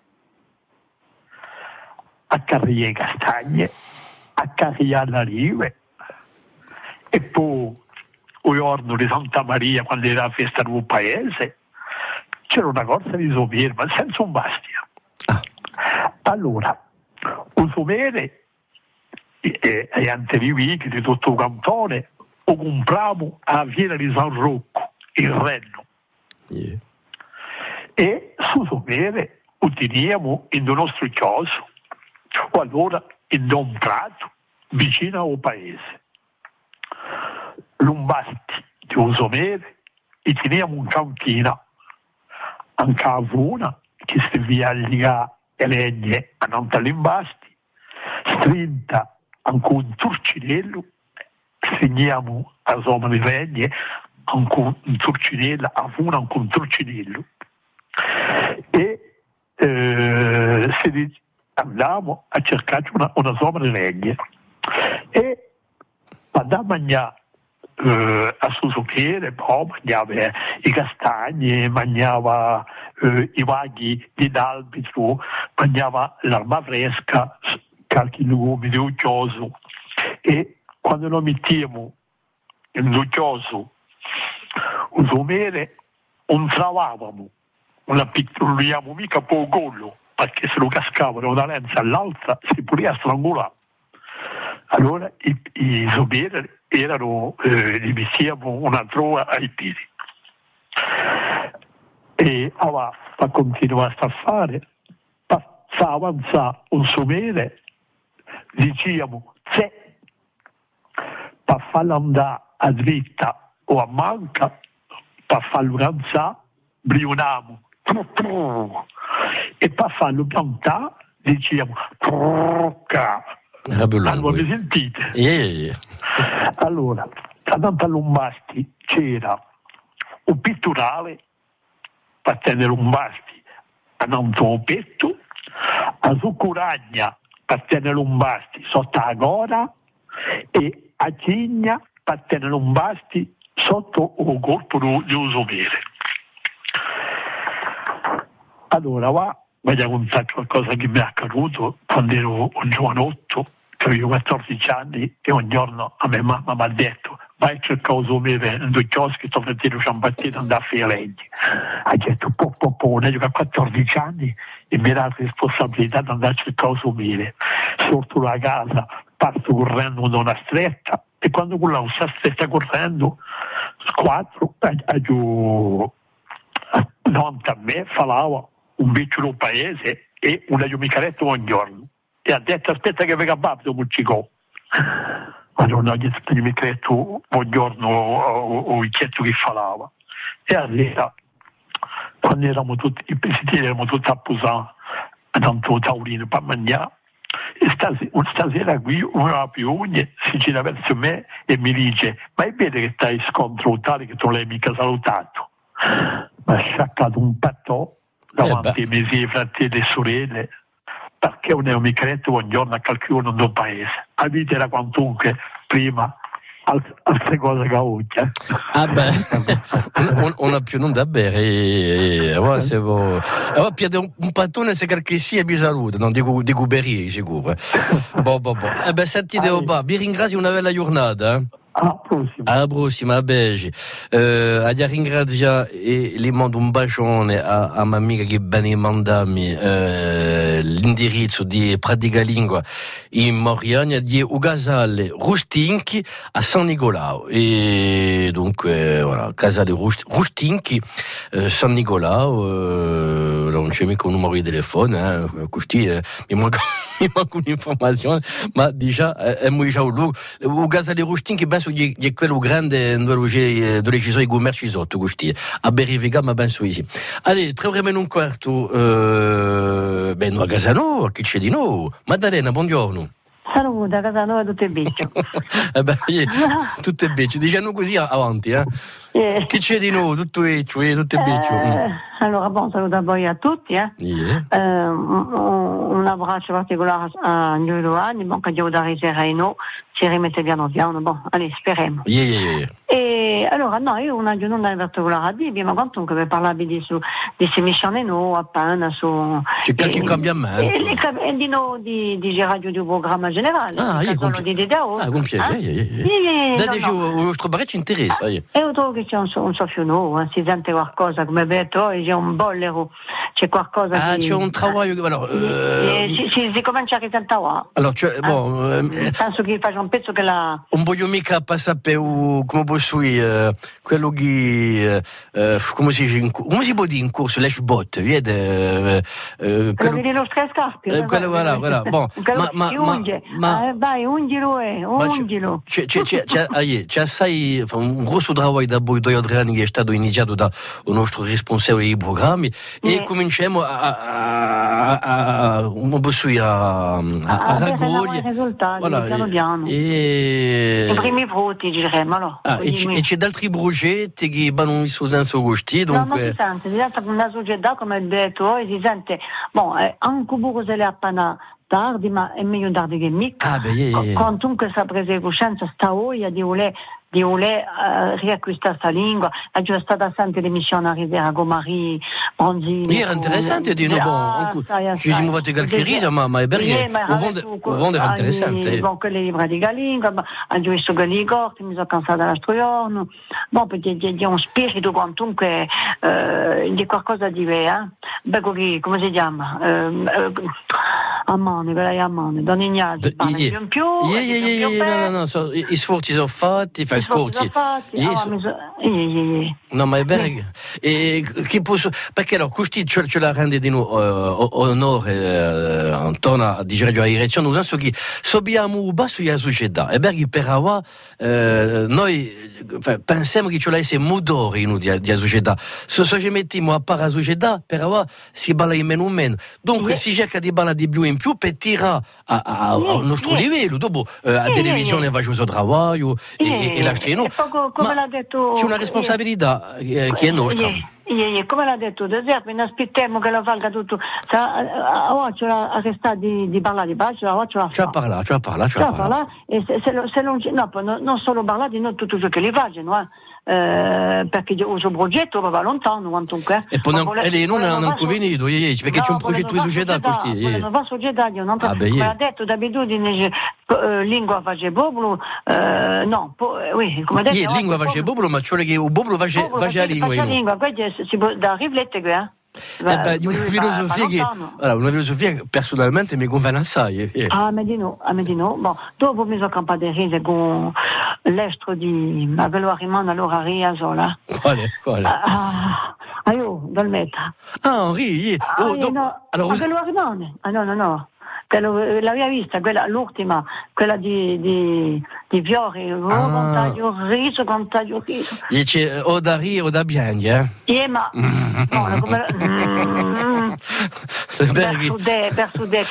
a carriere castagne, a carriere la rive, e poi il giorno di Santa Maria, quando era la festa del paese, c'era una corsa di somere, ma senza un bastia. Allora, un somere e anteriori di tutto il cantone lo compriamo a Fiera di San Rocco, in Renno. Yeah. E su somere lo teniamo in un nostro chioso, o allora in un prato vicino al paese. L'umbasti di un somere e teniamo un cantina, anche a Vuna, che si via a ligare le legne a non all'imbasti, strinta anche un turcinello, segniamo a zona di legne, anche un turcinello, a Vuna anche un turcinello. E andiamo a cercare una zona di legne. E andavo a mangiare a Susopere, poi mangiava i castagni, mangiava i vaghi di d'albitro, mangiava l'alba fresca, qualche legume di uccioso. E quando lo mettiamo in uccioso, un somere, non trovavamo una piccola mica po' collo, perché se lo cascavano da una lenza all'altra si poteva strangolare. Allora i someri erano, li mettiamo una trova ai piedi. E allora, per continuare a fare, per avanzare un somere, diciamo, se per farlo andare a dritta o a manca, per farlo avanzare, brioniamo. E per farlo piantare, diciamo, allora, mi sentite? Yeah. Allora, davanti all'umbasti c'era un pitturale per tenere un basti a non suo petto, a su curagna per tenere un basti sotto la gola e a cigna per tenere un basti sotto il corpo di un somere. Allora, voglio contare qualcosa che mi è accaduto quando ero un giovanotto, che avevo 14 anni, e un giorno a mia mamma mi ha detto: vai a cercare un somere in due chioschi, sto facendo ciambattino andare a Firenze. Ha detto: io ho 14 anni e mi dà la responsabilità di andare a cercare un somere. Sorto la casa, parto correndo da una stretta, e quando quella stretta correndo, quattro, davanti a me falava un vecchio del paese e una micaretto buongiorno, e ha detto: aspetta che venga babbo Muccicò. Allora, mi credo buongiorno o il chietto che falava. E allora, quando eravamo tutti, i presidenti erano tutti a posare, tanto taurino per mangiare, e stasera qui una piogna si gira verso me e mi dice: ma è vero che stai scontro tale che tu l'hai mica salutato? Mi ha sciaccato un pattò davanti ai miei fratelli e sorelle, perché non mi credo buongiorno a qualcuno del paese. La vita era quantunque prima, altre cose che oggi. Ah beh, on a più non da bere, allora piede un pattone se qualche sia vi saluta, non di guberie sicuro. Boh. Senti vi ringrazio una bella giornata. Alla prossima, Beggi. A ringrazio e gli mando un bacione a mia amica che bene mandami l'indirizzo di Pratica Lingua in Moriania di Ugasale Rustinchi a San Nicolao. E dunque, voilà, Casale Rustinchi, San Nicolao, non c'è mica un numero di telefono, così mi manca un'informazione, ma già è molto già Ugasale Rustinchi penso di quello grande dove ci sono i commerci sotto questi a verificare, ma penso sì. Allora, troveremo in un quarto noi a Casano, chi c'è di noi? Maddalena, buongiorno. Saluta, Casano e tutte becce. Tutte becce, diciamo così avanti, Chi c'è di noi? Tutte becce. Allora, buon saluto a voi a tutti, un abbraccio particolare a noi Luani, bon, che Dio da risereno, ci rimette piano piano, allez, speriamo. E allora, noi una giornata particolare a Bibbia, ma quantunque per parlare di missione no, appena su... C'è qualche cambiamento? E di noi, di radio di programma generale. Di DDO. Con piacere. Il nostro bar ci interessa. E io trovo che c'è un soffio nuovo, si sente qualcosa, come vedo, c'è un bollero, c'è qualcosa c'è un lavoro, si comincia a risentare. Allora, penso che faccia un pezzo che la... Non voglio mica passare per, come posso dire, quello che, come si può dire in corso, l'ashbot, vede? Quello che lo stress scarpe. Quello, voilà, bon. Vai, ungilo. C'è assai, un grosso lavoro da voi 2 o 3 anni che è stato iniziato da un nostro responsabile dei programmi e cominciamo a raccogliere risultati piano piano. I primi frutti, diremmo. E c'è altri progetti che vanno in senso gusti, dunque... No, si sente una società, come ho detto, si sente, anche un se le appena tardi, ma è meglio tardi che mica. Quantunque sa presa coscienza, sta voglia di voler riacquistare questa lingua. È già stata sempre l'emissione a Rivera con Marie Bronzini. Era interessante di nuovo. Ci siamo fatti qualche risa, ma è perché il mondo era interessante. Che le libra di Galinga, ha visto che li corti, mi sono cansata l'altro giorno. Perché c'è un spirito quantunque di qualcosa di vero. Come si chiama? A mano, Don Ignazio, in più. No, i sforzi sono fatti, fai sforzi. No, ma è vero. Che posso, perché allora, questi ce la rende di noi onore, Antona, a dire la direzione, nel senso che dobbiamo basso la società. È vero che per ora noi pensiamo che ce la sia motore della società. Se ci mettiamo a parte la società, per ora si balla in meno. Dunque si cerca di ballare di più in più per tirare al nostro livello. Dopo la televisione fa il suo lavoro e la strino. Come l'ha detto, c'è una responsabilità che è nostra. Come l'ha detto De Zerbi, non aspettiamo che lo falga tutto. Oggi a restare di parlare di pace, oggi la fa. Ci parla. E se non solo parlare di non tutto ciò che li facciano, perché il suo progetto va lontano quantunque. E lei non è finito, perché c'è un progetto di società così. Non va società, non come ha detto d'abitudine lingua face popolo, no, come ha detto lingua face popolo, ma c'è che il popolo face la lingua. Si può da riflettere, una filosofia che personalmente mi conviene assai. A me di no. Dopo mi sono campato in risa con l'estro di Avello Rimano, allora Riasola. Quale? Dal meta. Avello Rimano. No. L'aveva vista, l'ultima, quella di fiori, contagio riso. E c'è o da ri o da bianchi, Ma no, come Bersudè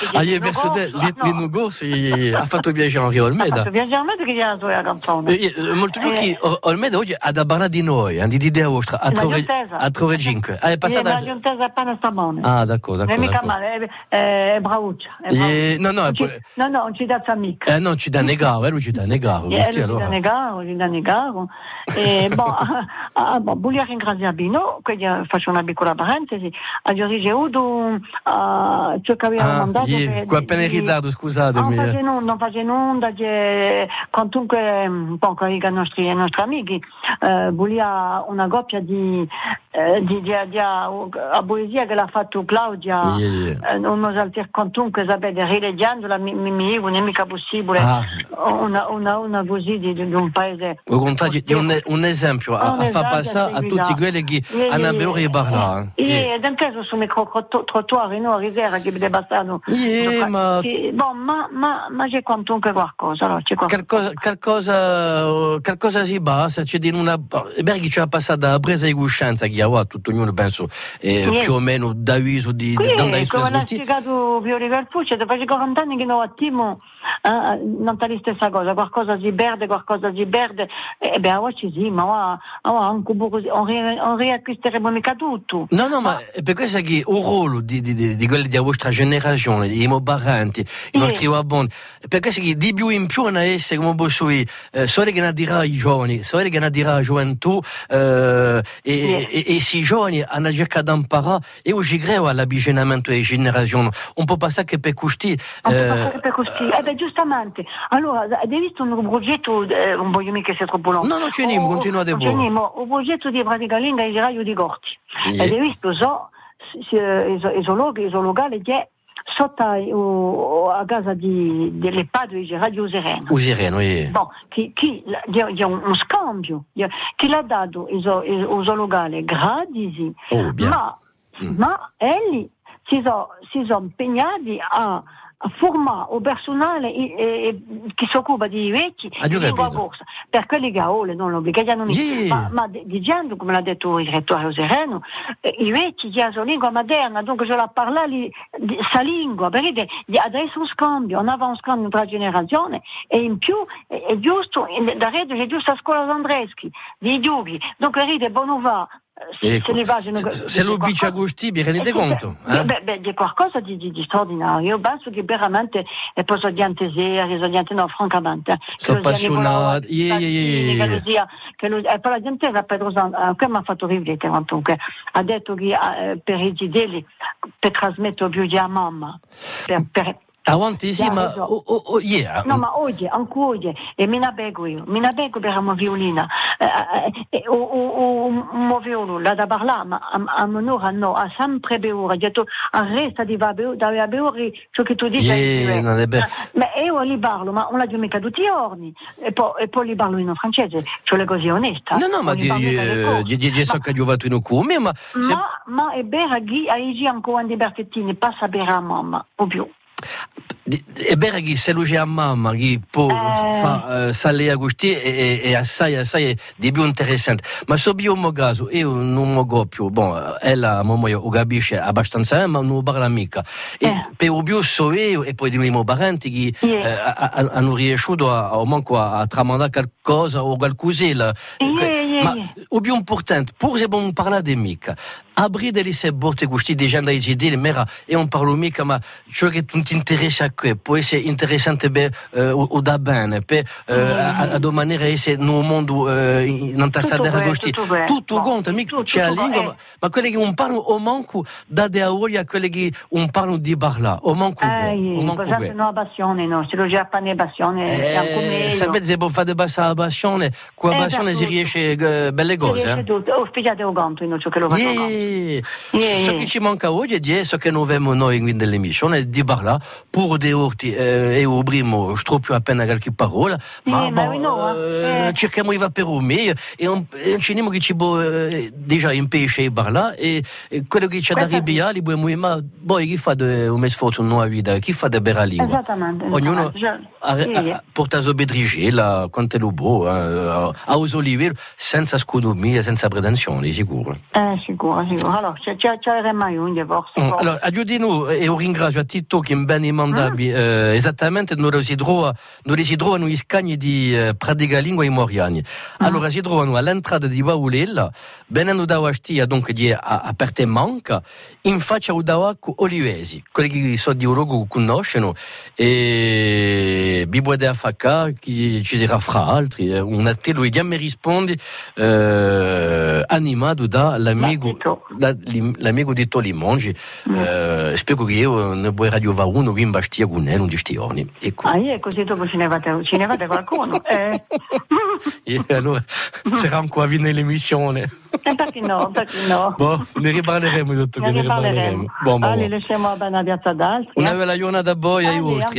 Bersudè ha fatto viaggiare Henri Olmeda. Ha fatto viaggiare Olmeda che gli ha la canzone. Molto più che Olmeda oggi ha da parlare di noi, di idea vostra, a Trove Cinque. È passata la giuntesa appena sta buona. Ah, d'accordo. Non è mica male, è brauccia. No, non ci dà mica. Non ci dà negaro, lui ci dà negaro. Ci dà negaro. Voglio ringraziare Bino, quindi faccio una piccola parentesi, ha ricevuto ciò che aveva mandato. Qua appena in ritardo, scusatemi. Non face nulla, quantunque con i nostri amici, voglio una coppia di a poesia che l'ha fatto Claudia, non saltare quantunque sapete, rileggendola non è mica possibile una così di un paese. Un esempio a far passare a tutti quelli che hanno bevuto e parlato. Anche su micro-trottoir, no, risera che deve bastare. Ma c'è quantunque qualcosa. Allora, c'è qualcosa si basta, c'è di una. Berghi ci ha passato da presa di coscienza che tutto ognuno penso più o meno da viso di come l'ha spiegato Piori Verpucci, dopo 40 anni che non attivo non fa la stessa cosa, qualcosa si perde oggi sì, ma anche non riacquisteremo mica tutto. No, ma per questo che il ruolo di quelli della vostra generazione, i parenti, i nostri uaboni, per questo che di più in più non essere come posso dire, solo che ne dirà i giovani, solo che ne dirà la gioventù e si giovani hanno cercato di imparare e oggi credo all'avvicinamento delle generazioni un po' passare che per costì giustamente, allora hai visto un progetto non voglio mica essere troppo lungo, no, non c'è niente, continuate voi, un progetto di pratica lingua in giraio di Gorti e hai visto isologale che è sotto a casa delle padri di Radio Usereno. Chi ha un scambio, chi l'ha dato isologale gratis, ma elli si sono impegnati a formare il personale che si occupa di vecchi in lingua corsa, per quelli che non l'obbligazione, ma dicendo, come l'ha detto il direttore Usereno, i vecchi che hanno lingua moderna, dunque je la parlare sa lingua, perché adesso un scambio, non aveva un scambio tra generazioni e in più è giusto, da rete c'è giusto a scuola Andreschi, di Giughi, dunque ride Bonova. Se lo dice Agusti, vi rendete conto? C'è qualcosa di straordinario. Io penso che veramente posso dire no, francamente. Sono appassionato. Poi la gente che mi ha fatto riflettere, quantunque ha detto che per i zideli, per trasmettere più di a mamma, per Avantissima, no, ma oggi, anche oggi, e mi nabego per una violina, un violino, la da parlare, ma a menorah no, ha sempre bevuto, ha detto, resta di bevuto, ciò che tu dici, ma io li parlo, ma non l'ha mica tutti i giorni, e poi li parlo in francese, cioè le cose onesta. No, ma di so che ho fatto in cume, ma è vero che oggi ancora di Bertettini, passa per a mamma, o più. È vero che se lui c'è a mamma che può fare sale a gusti è assai di più interessante, ma so più un caso io non mi go più ella mamma io capisce abbastanza ma non parla mica e per più so io e poi di miei parenti che hanno riuscito a tramandare qualcosa o qualcos'ella ma o più importante pur se non parla di mica aprire le se botte gusti di gente di idee mera e non parlo mica ma ciò che ti interessa qui può essere interessante o da bene per a domandare se nel mondo non sta sadere gusti tutto conta mica c'è la lingua ma quelli che non parlano o manco da de auguri a quelli che non parlano di parla o manco cos'è no passione no se lo già pane passione anche meglio sapete se può fare passare la passione con la passione si riesce belle cose spiegate un conto in ciò che lo faccio so che ci manca oggi è so che non abbiamo noi dell'emissione di parlare per de orti e o primo stropio appena qualche parola, ma cerchiamo di va per un meglio e un cinema che ci può già in pesce e parla e quello che c'è da ribiare li puoi ma poi chi fa un sforzo nuova vita, chi fa de bella lingua. Esattamente. Ognuno porta a bedrigela quanto è lo buo a uso libero senza scudomia, senza pretensioni, sicuro. Sicuro. Allora, c'è mai un forse. Allora, aiutino e io ringrazio a Tito che ben mandabi esattamente noi si trovano gli scagni di pratica lingua in Moriani. Allora si trovano all'entrata di Baulella, venendo da Wastia, dunque di aperte manca, in faccia a Olivesi, quelli che so di Urugu conoscono, e Bibuede a Facca, che ci sarà fra altri, un attello e mi risponde animato da l'amico di Tolimongi, spero che io ne puoi radio va uno che in Bastia con un di stioni. Ecco. Così dopo ce ne vate qualcuno. E allora sarà ancora l'emissione. Perché no? Boh, ne riparleremo, dottor, ne riparleremo. Allora, lasciamo bene a Piazza d'Altri. Una bella giornata a voi, ai vostri.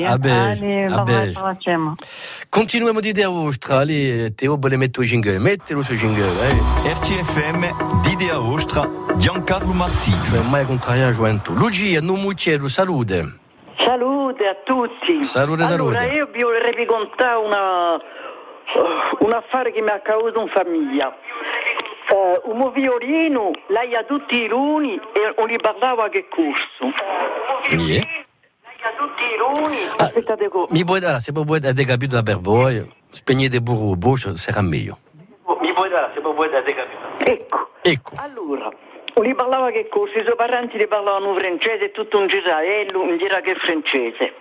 Continuiamo di idea vostra. Allora, Teo vuole mettere il jingle. Mettilo su jingle. RCFM, d'idea vostra, Giancarlo Marsi. Ormai contrario a Giovanni. Lucia, non mucciello, salute. Salute a tutti. Salute. Allora, io vi vorrei contare un affare che mi ha causato in famiglia. Un violino, lei ha tutti i luni e non gli parlava che corso. Lei ha tutti i luni. Aspettate mi puoi dare, se puoi dare capito per voi, spegnete burro, sarà meglio. Mi puoi dare, se puoi dare capito. Ecco. Allora, non gli parlava che corso, i suoi parenti gli parlavano francese, tutto un giraello, un gira che francese.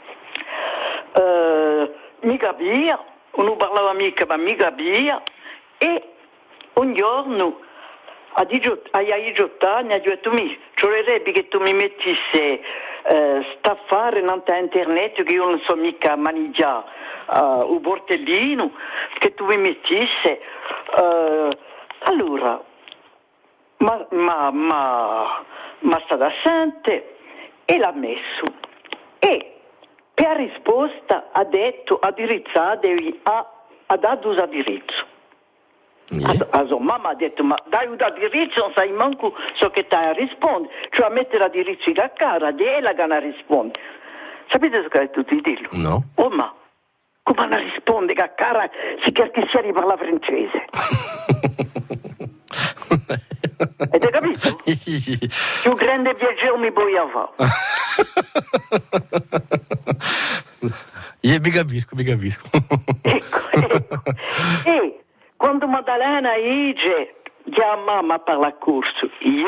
Mi capia, non parlava mica, ma mi capia, e un giorno a 18 anni ha detto mi vorrebbe che tu mi mettisse staffare in internet che io non so mica mangiare un portellino che tu mi mettisse allora ma stata assente e l'ha messo e per risposta ha detto addirizzatevi a dato indirizzo. Also, mamma ha detto, ma dai un indirizzo, non sai manco so che ti risponde, cioè a mettere l'indirizzo in cara, di ella che non risponde. Sapete che ha detto di dirlo? No. Oh, ma come non risponde che a cara si chiede che si parla francese? Avete capito? Più grande piacere mi puoi fare. Io mi capisco. Ecco. E quando Maddalena dice già mamma parla a corso,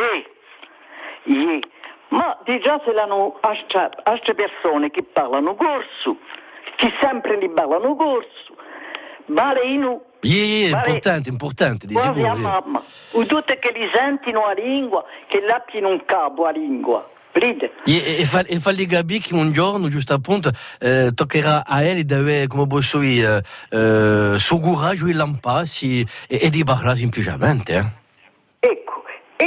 ma di già se l'hanno altre persone che parlano corso, che sempre li parlano corso, vale in importante, di sicuro. Mamma, tutte che li sentono a lingua, che l'appiano un capo a lingua. E fargli capire che un giorno, giusto appunto, toccherà a lei di avere, come posso dire, suo coraggio e lampassi e di parlare semplicemente. Ecco,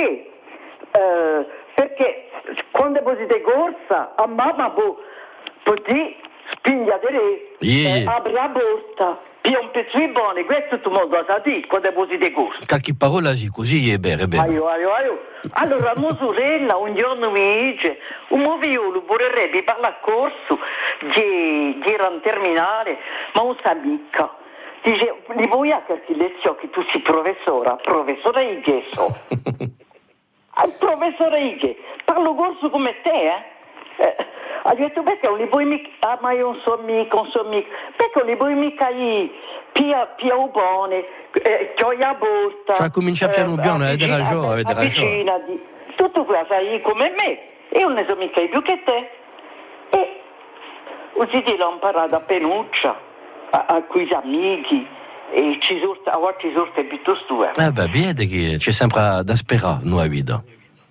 perché quando siete corsa, a mamma può dire, spingere, apri la porta. Più un pezzo di buono, questo tu modo a dire quando siete corsa. Qualche parola sì, così è bene. Aio. Allora, mia sorella un giorno mi dice, un mio figlio vorrebbe parlare a corso, di era un terminale, ma non sa mica. Dice, li vuoi a che lezione che tu sei professore Ige so. Professore Ige, parlo corso come te, ha detto perché non li vuoi mica, ma io non so mica, perché non li vuoi mica pia buone, gioia borta. Cioè comincia piano piano, avete ragione. Avvicinati, tutto questo sai come me, io non ne so mica più che te. E così l'ho imparato a penuccia, a quei amici, e a volte sorte piuttosto. Vede che c'è sempre da sperare, nuova vita.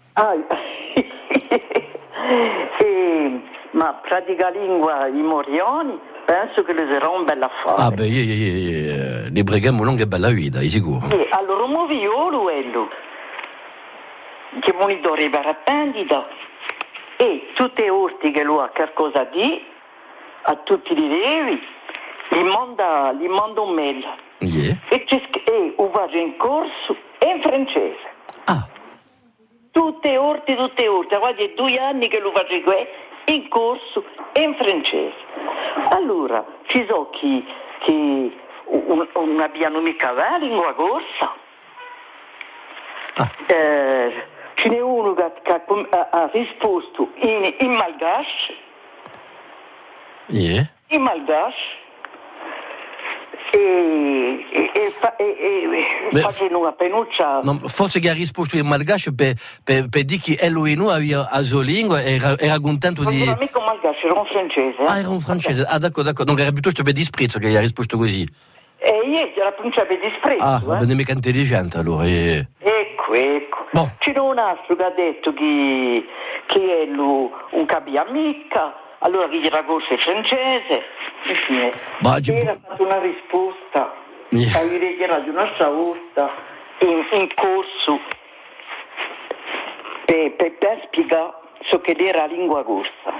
Ma pratica lingua i morioni, penso che le sarà un bel affare. Ne preghiamo lunga e bella vita, di sicuro. Allora, un violo quello che monitore per appendita e tutte le volte che lui ha qualcosa a dire a tutti gli elevi gli manda un mail e lo va in corso in francese. Tutte orti, guarda, è 2 anni che lo faccio in corso in francese. Allora, ci so che non abbiamo mica la lingua corsa. Ce n'è uno che ha risposto in malgache. In malgache. Facendo una penuccia. Forse che ha risposto in malgache per dire che lui aveva la sua lingua e era contento di. Non era mica un malgache, era un francese. Era un francese. D'accordo. Non era piuttosto per disprezzo che gli ha risposto così. Io la pronuncia per disprezzo. Non è mica intelligente allora. Ecco. Bon. C'era un altro che ha detto che è un capiamica. Allora chi era corso francese, infine, era fatto una risposta, che era di un'altra volta in corso per spiegare ciò che era la lingua corsa.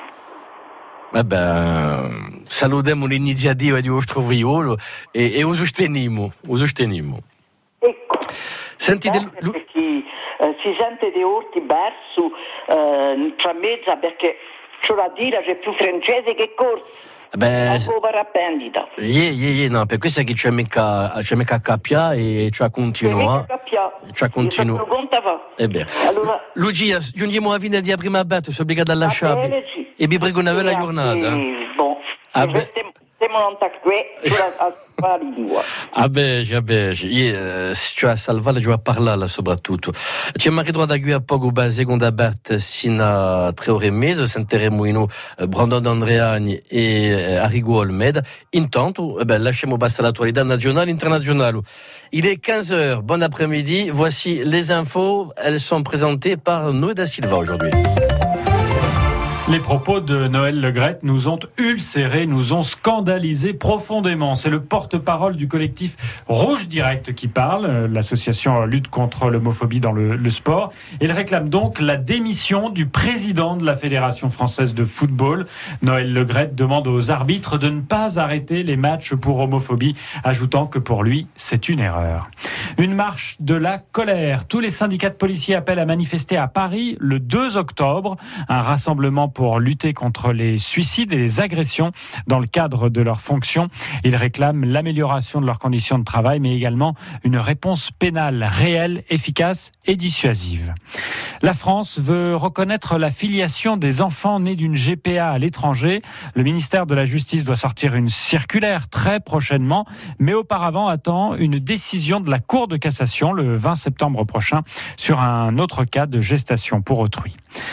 Vabbè, salutiamo l'iniziativa di vostro figliolo e lo sosteniamo. Ecco, senti perché si sente di orti verso tra mezza perché c'ho da dire c'è più francese che corso. Ancora appendita. No, per questo è che c'è mica a capia e c'è continua. Allora, Lucia, giungiamo a fine di prima battuta, sono obbligato a lasciare. E vi prego una bella giornata. Siamo non la lingua. Cioè a salvare, giù a parlare soprattutto. Ci mancherà da qui a poco la seconda batte sino a 3 ore e mezzo. Sentiremo Brandon Andreani e Arrigo Olmeda. Intanto, lasciamo basta l'attualità nazionale e internazionale. Il est 15h, bon après-midi. Voici les infos. Elles sont présentées par Noé da Silva aujourd'hui. Les propos de Noël Le Graët nous ont ulcérés, nous ont scandalisés profondément. C'est le porte-parole du collectif Rouge Direct qui parle, l'association lutte contre l'homophobie dans le sport. Il réclame donc la démission du président de la Fédération française de football. Noël Le Graët demande aux arbitres de ne pas arrêter les matchs pour homophobie, ajoutant que pour lui, c'est une erreur. Une marche de la colère. Tous les syndicats de policiers appellent à manifester à Paris le 2 octobre. Un rassemblement pour lutter contre les suicides et les agressions dans le cadre de leurs fonctions. Ils réclament l'amélioration de leurs conditions de travail, mais également une réponse pénale réelle, efficace et dissuasive. La France veut reconnaître la filiation des enfants nés d'une GPA à l'étranger. Le ministère de la Justice doit sortir une circulaire très prochainement, mais auparavant attend une décision de la Cour de cassation le 20 septembre prochain sur un autre cas de gestation pour autrui.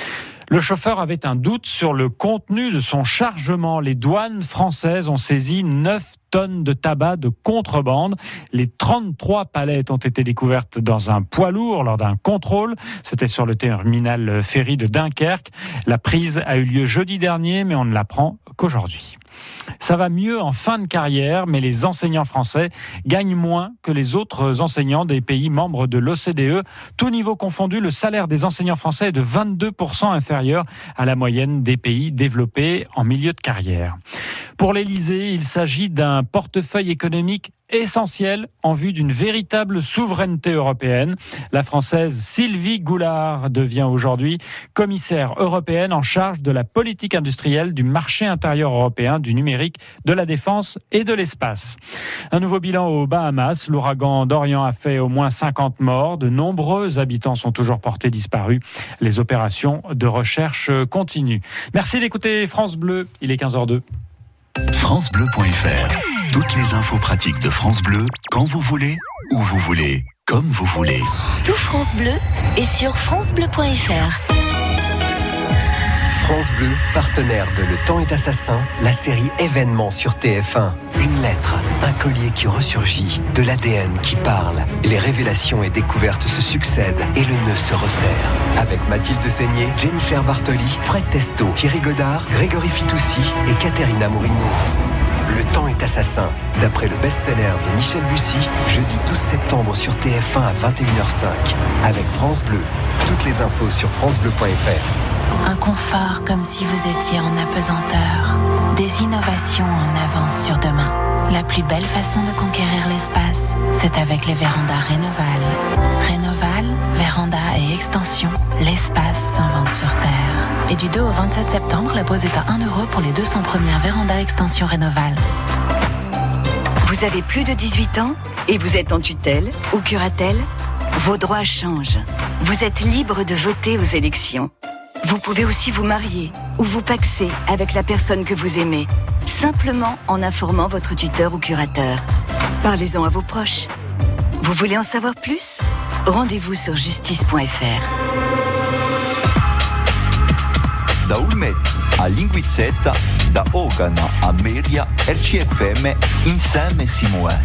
Le chauffeur avait un doute sur le contenu de son chargement. Les douanes françaises ont saisi 9 tonnes de tabac de contrebande. Les 33 palettes ont été découvertes dans un poids lourd lors d'un contrôle. C'était sur le terminal ferry de Dunkerque. La prise a eu lieu jeudi dernier, mais on ne l'apprend qu'aujourd'hui. Ça va mieux en fin de carrière, mais les enseignants français gagnent moins que les autres enseignants des pays membres de l'OCDE. Tout niveau confondu, le salaire des enseignants français est de 22% inférieur à la moyenne des pays développés en milieu de carrière. Pour l'Élysée, il s'agit d'un portefeuille économique essentiel en vue d'une véritable souveraineté européenne. La Française Sylvie Goulard devient aujourd'hui commissaire européenne en charge de la politique industrielle, du marché intérieur européen, du numérique, de la défense et de l'espace. Un nouveau bilan aux Bahamas. L'ouragan Dorian a fait au moins 50 morts. De nombreux habitants sont toujours portés disparus. Les opérations de recherche continuent. Merci d'écouter France Bleu. Il est 15h02. FranceBleu.fr. Toutes les infos pratiques de France Bleu, quand vous voulez, où vous voulez, comme vous voulez. Tout France Bleu est sur FranceBleu.fr. France Bleu, partenaire de Le Temps est assassin, la série événement sur TF1. Une lettre, un collier qui ressurgit, de l'ADN qui parle. Les révélations et découvertes se succèdent et le nœud se resserre. Avec Mathilde Seigné, Jennifer Bartoli, Fred Testo, Thierry Godard, Grégory Fitoussi et Caterina Mourino. Le Temps est assassin, d'après le best-seller de Michel Bussy, jeudi 12 septembre sur TF1 à 21h05. Avec France Bleu. Toutes les infos sur francebleu.fr. Un confort comme si vous étiez en apesanteur. Des innovations en avance sur demain. La plus belle façon de conquérir l'espace, c'est avec les vérandas Rénoval. Rénoval, véranda et extension, l'espace s'invente sur Terre. Et du 2 au 27 septembre, la pause est à 1 € pour les 200 premières vérandas extension Rénoval. Vous avez plus de 18 ans et vous êtes en tutelle ou curatelle? Vos droits changent. Vous êtes libre de voter aux élections. Vous pouvez aussi vous marier ou vous pacser avec la personne que vous aimez, simplement en informant votre tuteur ou curateur. Parlez-en à vos proches. Vous voulez en savoir plus? Rendez-vous sur justice.fr. Da Ulmet a Linguizzetta, da Ogana a Meria, RCFM, insieme si muove.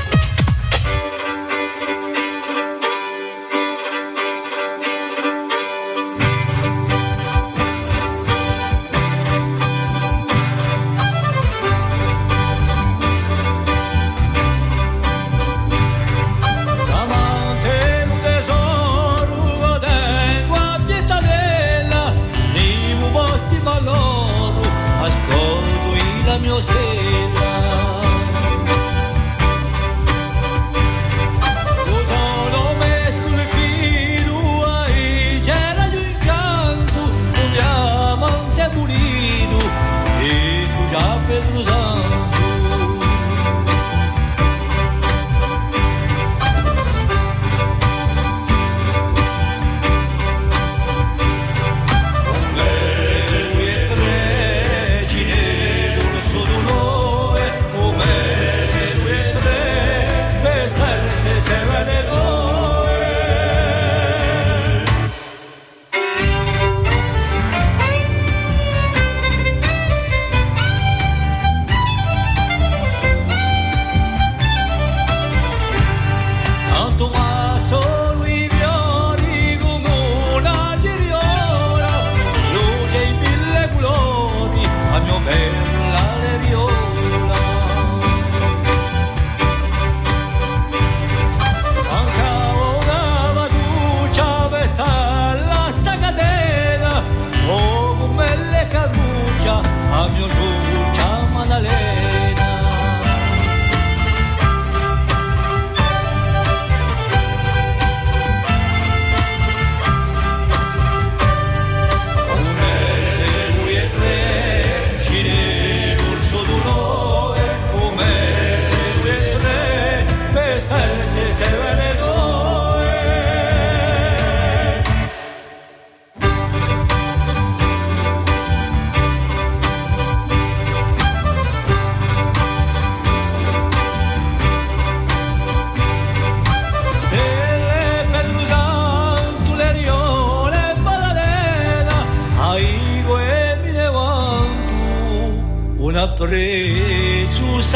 Presu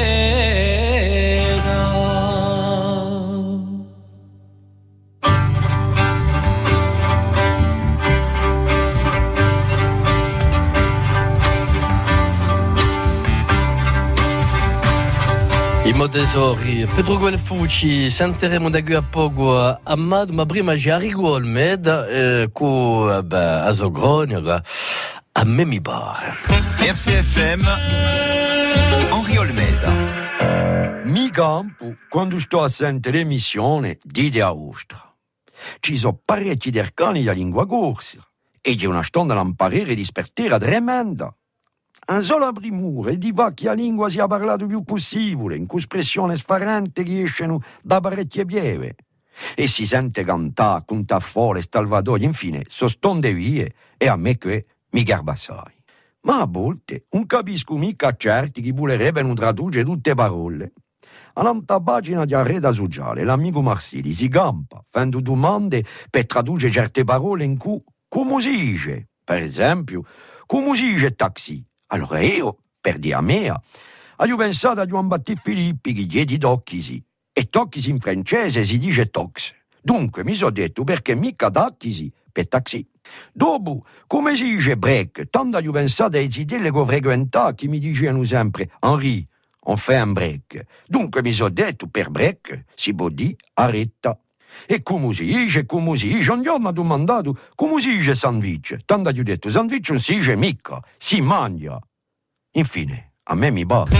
Sagadena. I modesori, Pedro Guelfucci, sentiremo da qui a poco a Ammad, ma prima c'è Arrigo Olmeda, con a Zogronia, a Memi Bar. RCFM, Henri Olmeda. Mi campo, quando sto a sentire l'emissione di Idea Ostra. Ci sono parecchi dercani di lingua corsa e c'è una stonda da imparare di spertera tremenda. Un solo primore di va che la lingua sia parlata più possibile, in espressioni sfarante che escono da parecchie pieve. E si sente cantare, contare fuori, stalvatoio, infine, sostonde vie, e a me che mi garba assai. Ma a volte non capisco mica certi che volerebbero tradurre tutte le parole. All'altra pagina di Arreda Sociale, l'amico Marsili si campa, facendo domande per tradurre certe parole in cui, come si dice? Per esempio, come si dice taxi? Allora io, per dire a me, ho pensato a Juan Battista Filippi che chiedi tocchisi. E tocchisi in francese si dice tox. Dunque mi sono detto perché mica tacchisi per taxi. Dopo, come si dice break? Tanto ho pensato ai zitelle che frequentavo che mi dicevano sempre Henri, on fait un break. Dunque mi sono detto per break si può dire arretta. E come si dice, un giorno ho domandato come si dice sandwich. Tanto gli ho detto, sandwich non si dice mica, si mangia. Infine, a me mi basta.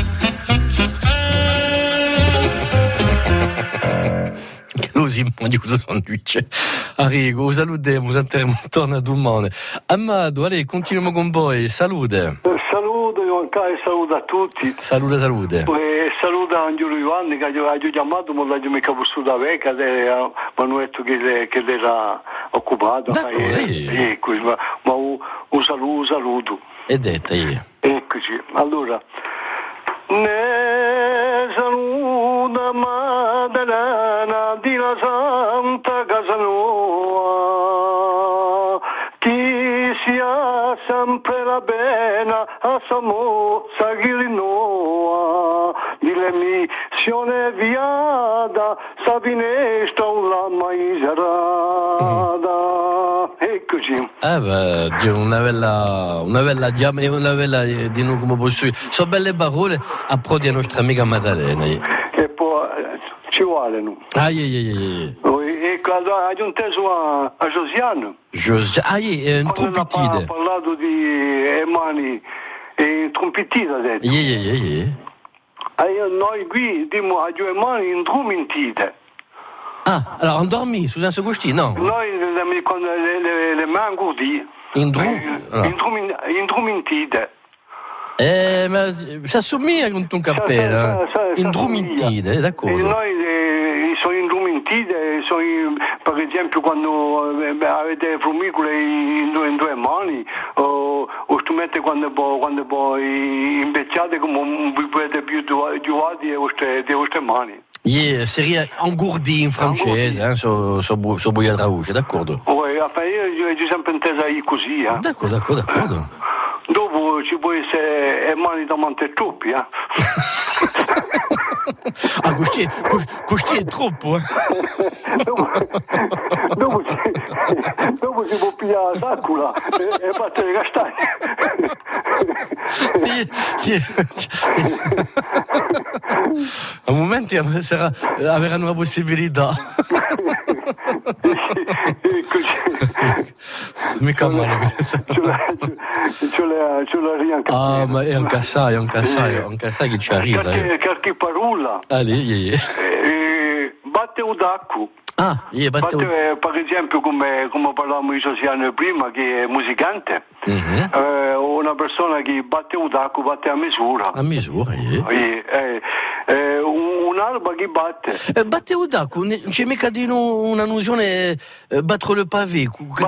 Che lo si mangia questo sandwich. Arrigo, salutiamo, torna domani. Ammado, allora, continuiamo con voi, salute. Saluto, e saluto a tutti. Salute. E saluta Angelo Ioanni che ho chiamato, ma l'ho mica vissuto a Veca, mi hanno detto che era occupato. Ecco, ma un saluto. E detta io. Eccoci, allora. Ne saluta Maddalena di la Santa Casanova, ti sia sempre la bene a Samozza Ghirinoa, di le missione viada, sa finestra la maiserada. Eccoci. Una bella di noi come posso dire. Sono belle parole a pro di nostra amica Maddalena. E poi ci vuole, no? Ecco, allora aggiunteso a Josiane. Un trompetide. Ha parlato di Emani e trompetide, ha detto. Noi qui diciamo a Emani in trompetide. Ah, allora, dormi, Susanna Agostini, no? Noi con le mani così. In drumentide. Ma si assomiglia con un cappello. In drumentide, d'accordo. E noi sono in drumentide, per esempio quando avete frumicole in due mani, o strumenti quando poi invecchiate come vi potete più giovati di vostre mani. Seria engourdi in francese, so boia rauge, d'accordo? Io ho sempre intesa così. D'accordo. Dopo ci può essere mani da mante troppi, Questi è troppo, dopo si può pigliare la saccola e battere le castagne. A momenti avranno la possibilità. Mica male questa. Ce l'ha rianche. Ah, ma è un cassaio che ci ha risa. Che parola. Batte udacco. Batte per esempio come parlavamo di Josiane prima, che è musicante. Una persona che batte udacco batte a misura. Un'alba che batte. Batte udacco, non c'è mica di una nozione battere le pavé.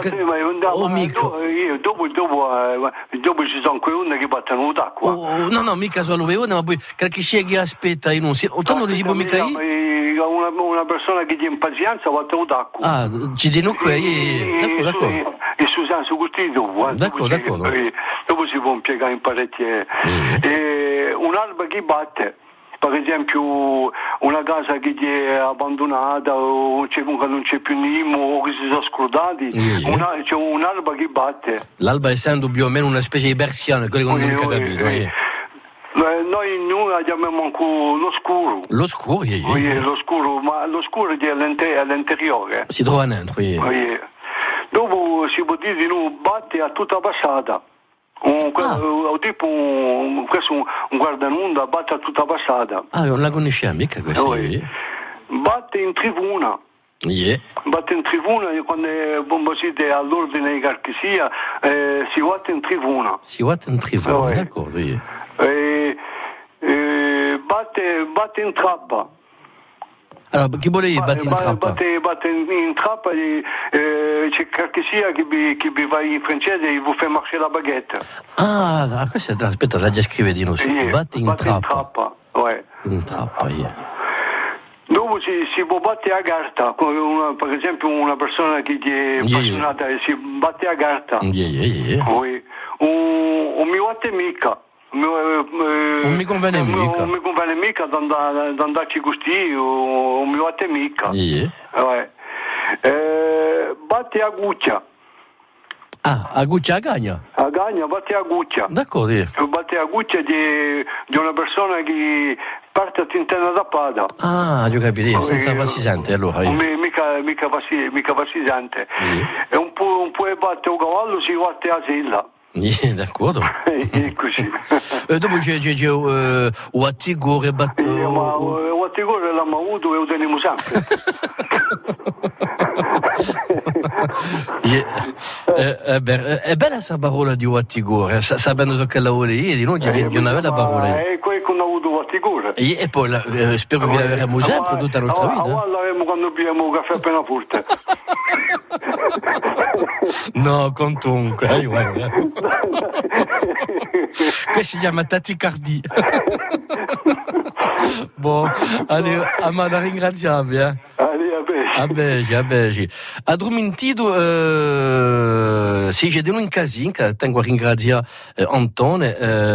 Dopo ci sono quelle che battono udacco. No, mica solo quelle, ma poi che si è che aspetta in un non si può mica una persona che ha impazienza batte udacco. Ci dicono d'accordo. E Susanna Agostini dopo. D'accordo. Dopo si può impiegare in parecchie. Un'alba che batte. Per esempio una casa che è abbandonata o non c'è più nimo o che si sono scordati, c'è un'alba che batte. L'alba essendo più o meno una specie di persiana, quello che non ho capito. Noi la chiamiamo anche lo scuro. Lo scuro? Lo scuro, ma lo scuro è all'interiore. Si trova dentro. Dopo si può dire di noi batte a tutta passata. Tipo questo un guardanunda batte a tutta passata. Non la conosciamo mica questa. Batte in tribuna. Batte in tribuna quando siete all'ordine di carchisia, si batte in tribuna. D'accordo. Batte in trappa. Allora, chi volevi battere in trappa? Batte in trappa, c'è carchisia che vi va in francese e vi fa marcher la baguette. Questa aspetta, la già scrive di noi. Batte in trappa. In trappa, Dopo si può battere a carta, per esempio una persona che è appassionata si batte a carta. Non mi batte mica. Non mi conviene mica da andarci così, non mi batte mica. Batte a guccia. A guccia a gagna? A gagna, batte a guccia. D'accordo. Batte a guccia di una persona che parte all'interno da pada. Ah, io capirei, senza passisante allora. Mica passisante. E un po' batte un cavallo, si batte la sella. D'accordo. E così. Dopo c'è o attigore batte. Ma o attigore l'abbiamo avuto e lo teniamo sempre. È bella questa parola di Wattigore, sapendo che la vuole ieri, non è una bella parola. È quello che non ha avuto Wattigore. E poi spero che l'avremo sempre tutta la nostra vita. Ma l'avremo quando beviamo un caffè appena forte. No, contunque. Questo si chiama tachicardia. Boh, allora, Amanda ringraziamo, a Begi. A Drumintido, se c'è di un casino, tengo a ringraziare Antone,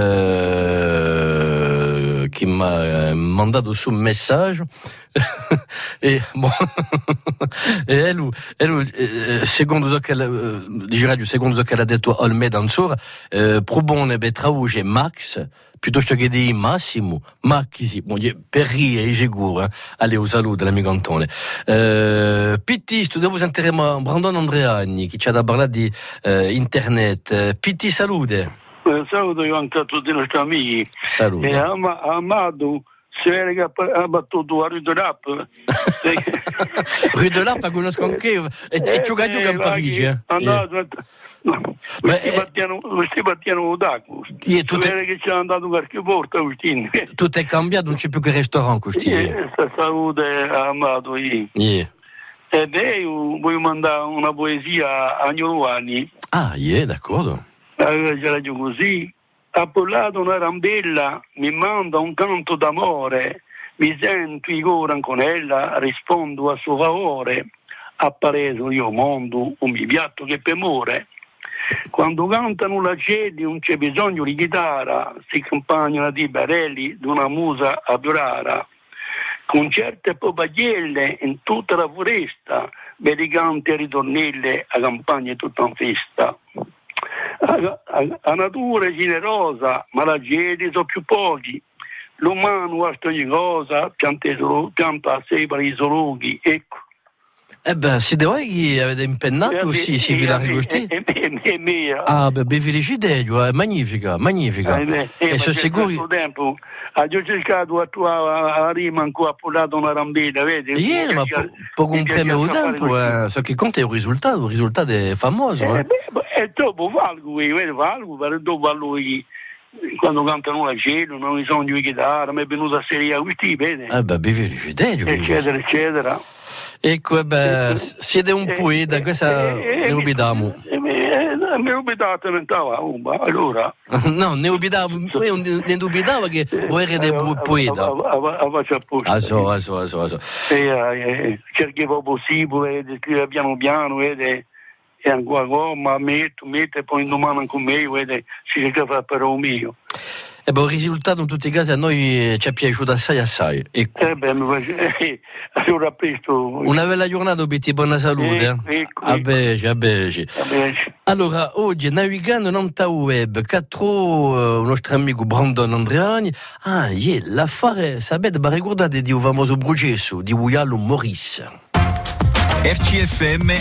che mi ha mandato su un messaggio. E bon, e lui secondo ciò che ha detto Olmedo ancora, propone betrauge Max piuttosto che di Massimo, Maxi, per rie sicuro. Allez, un saluto l'amico Antone. Pitti, dopo sentiremo Brandon Andreani che ci ha da parlare di internet. Pitti, salute. Saluto io anche a tutti i nostri amici. Salute. Amado, si vede che ha battuto a Rue de Lap. Rue de Lap la conosco anche e giocato in Parigi. Questi battiano d'acqua. Si vede che ci hanno dato qualche porta. Tutto è cambiato, non c'è più che ristorante questi. Salute Amato. E lei vuoi mandare una poesia a Giovanni. Ah, d'accordo. Così. Appollato una rambella, mi manda un canto d'amore, mi sento igora con ella, rispondo a suo favore, appareso io mondo, un mi piatto che pemore. Quando cantano la cedi non c'è bisogno di chitarra, si accompagnano di barelli d'una musa adorara. Con certe popaglielle in tutta la foresta, medicanti e ritornelle a campagna tutta in festa. La natura è generosa, ma la gente sono più pochi. L'umano ha ogni cosa, pianta a sé per i zoologhi, ecco. Se devi avete impennato, sì, vi la ricosti? È mia. Ah, beh, felicità, è magnifica. E sono sicuro. Tempo, ho cercato a tua rima ancora appurato una rambella, vedi? Ma poco un premio tempo, so che conta è il risultato è famoso. È troppo valgo, per dopo a lui. Quando cantano la cielo, non ho bisogno di chitarra, mi è venuta a serie questi, vedi? Felicità, eccetera. Ecco, siete un poeta, questa ne ubitiamo. Ne ubitate allora? No, ne ubitava che voi erete poeta. Cerchiamo possibile di scrivere piano piano, e ancora ma mette poi in domani con me, si cerca di fare per il mio. Il risultato in tutti i casi a noi ci è piaciuto assai. Allora presto. Una bella giornata, Bitti, buona salute. A Begi. Allora, oggi navigando in web, il nostro amico Brandon Andreani, l'affare, sapete, ma ricordate di un famoso processo di Uyalo Maurice. RCFM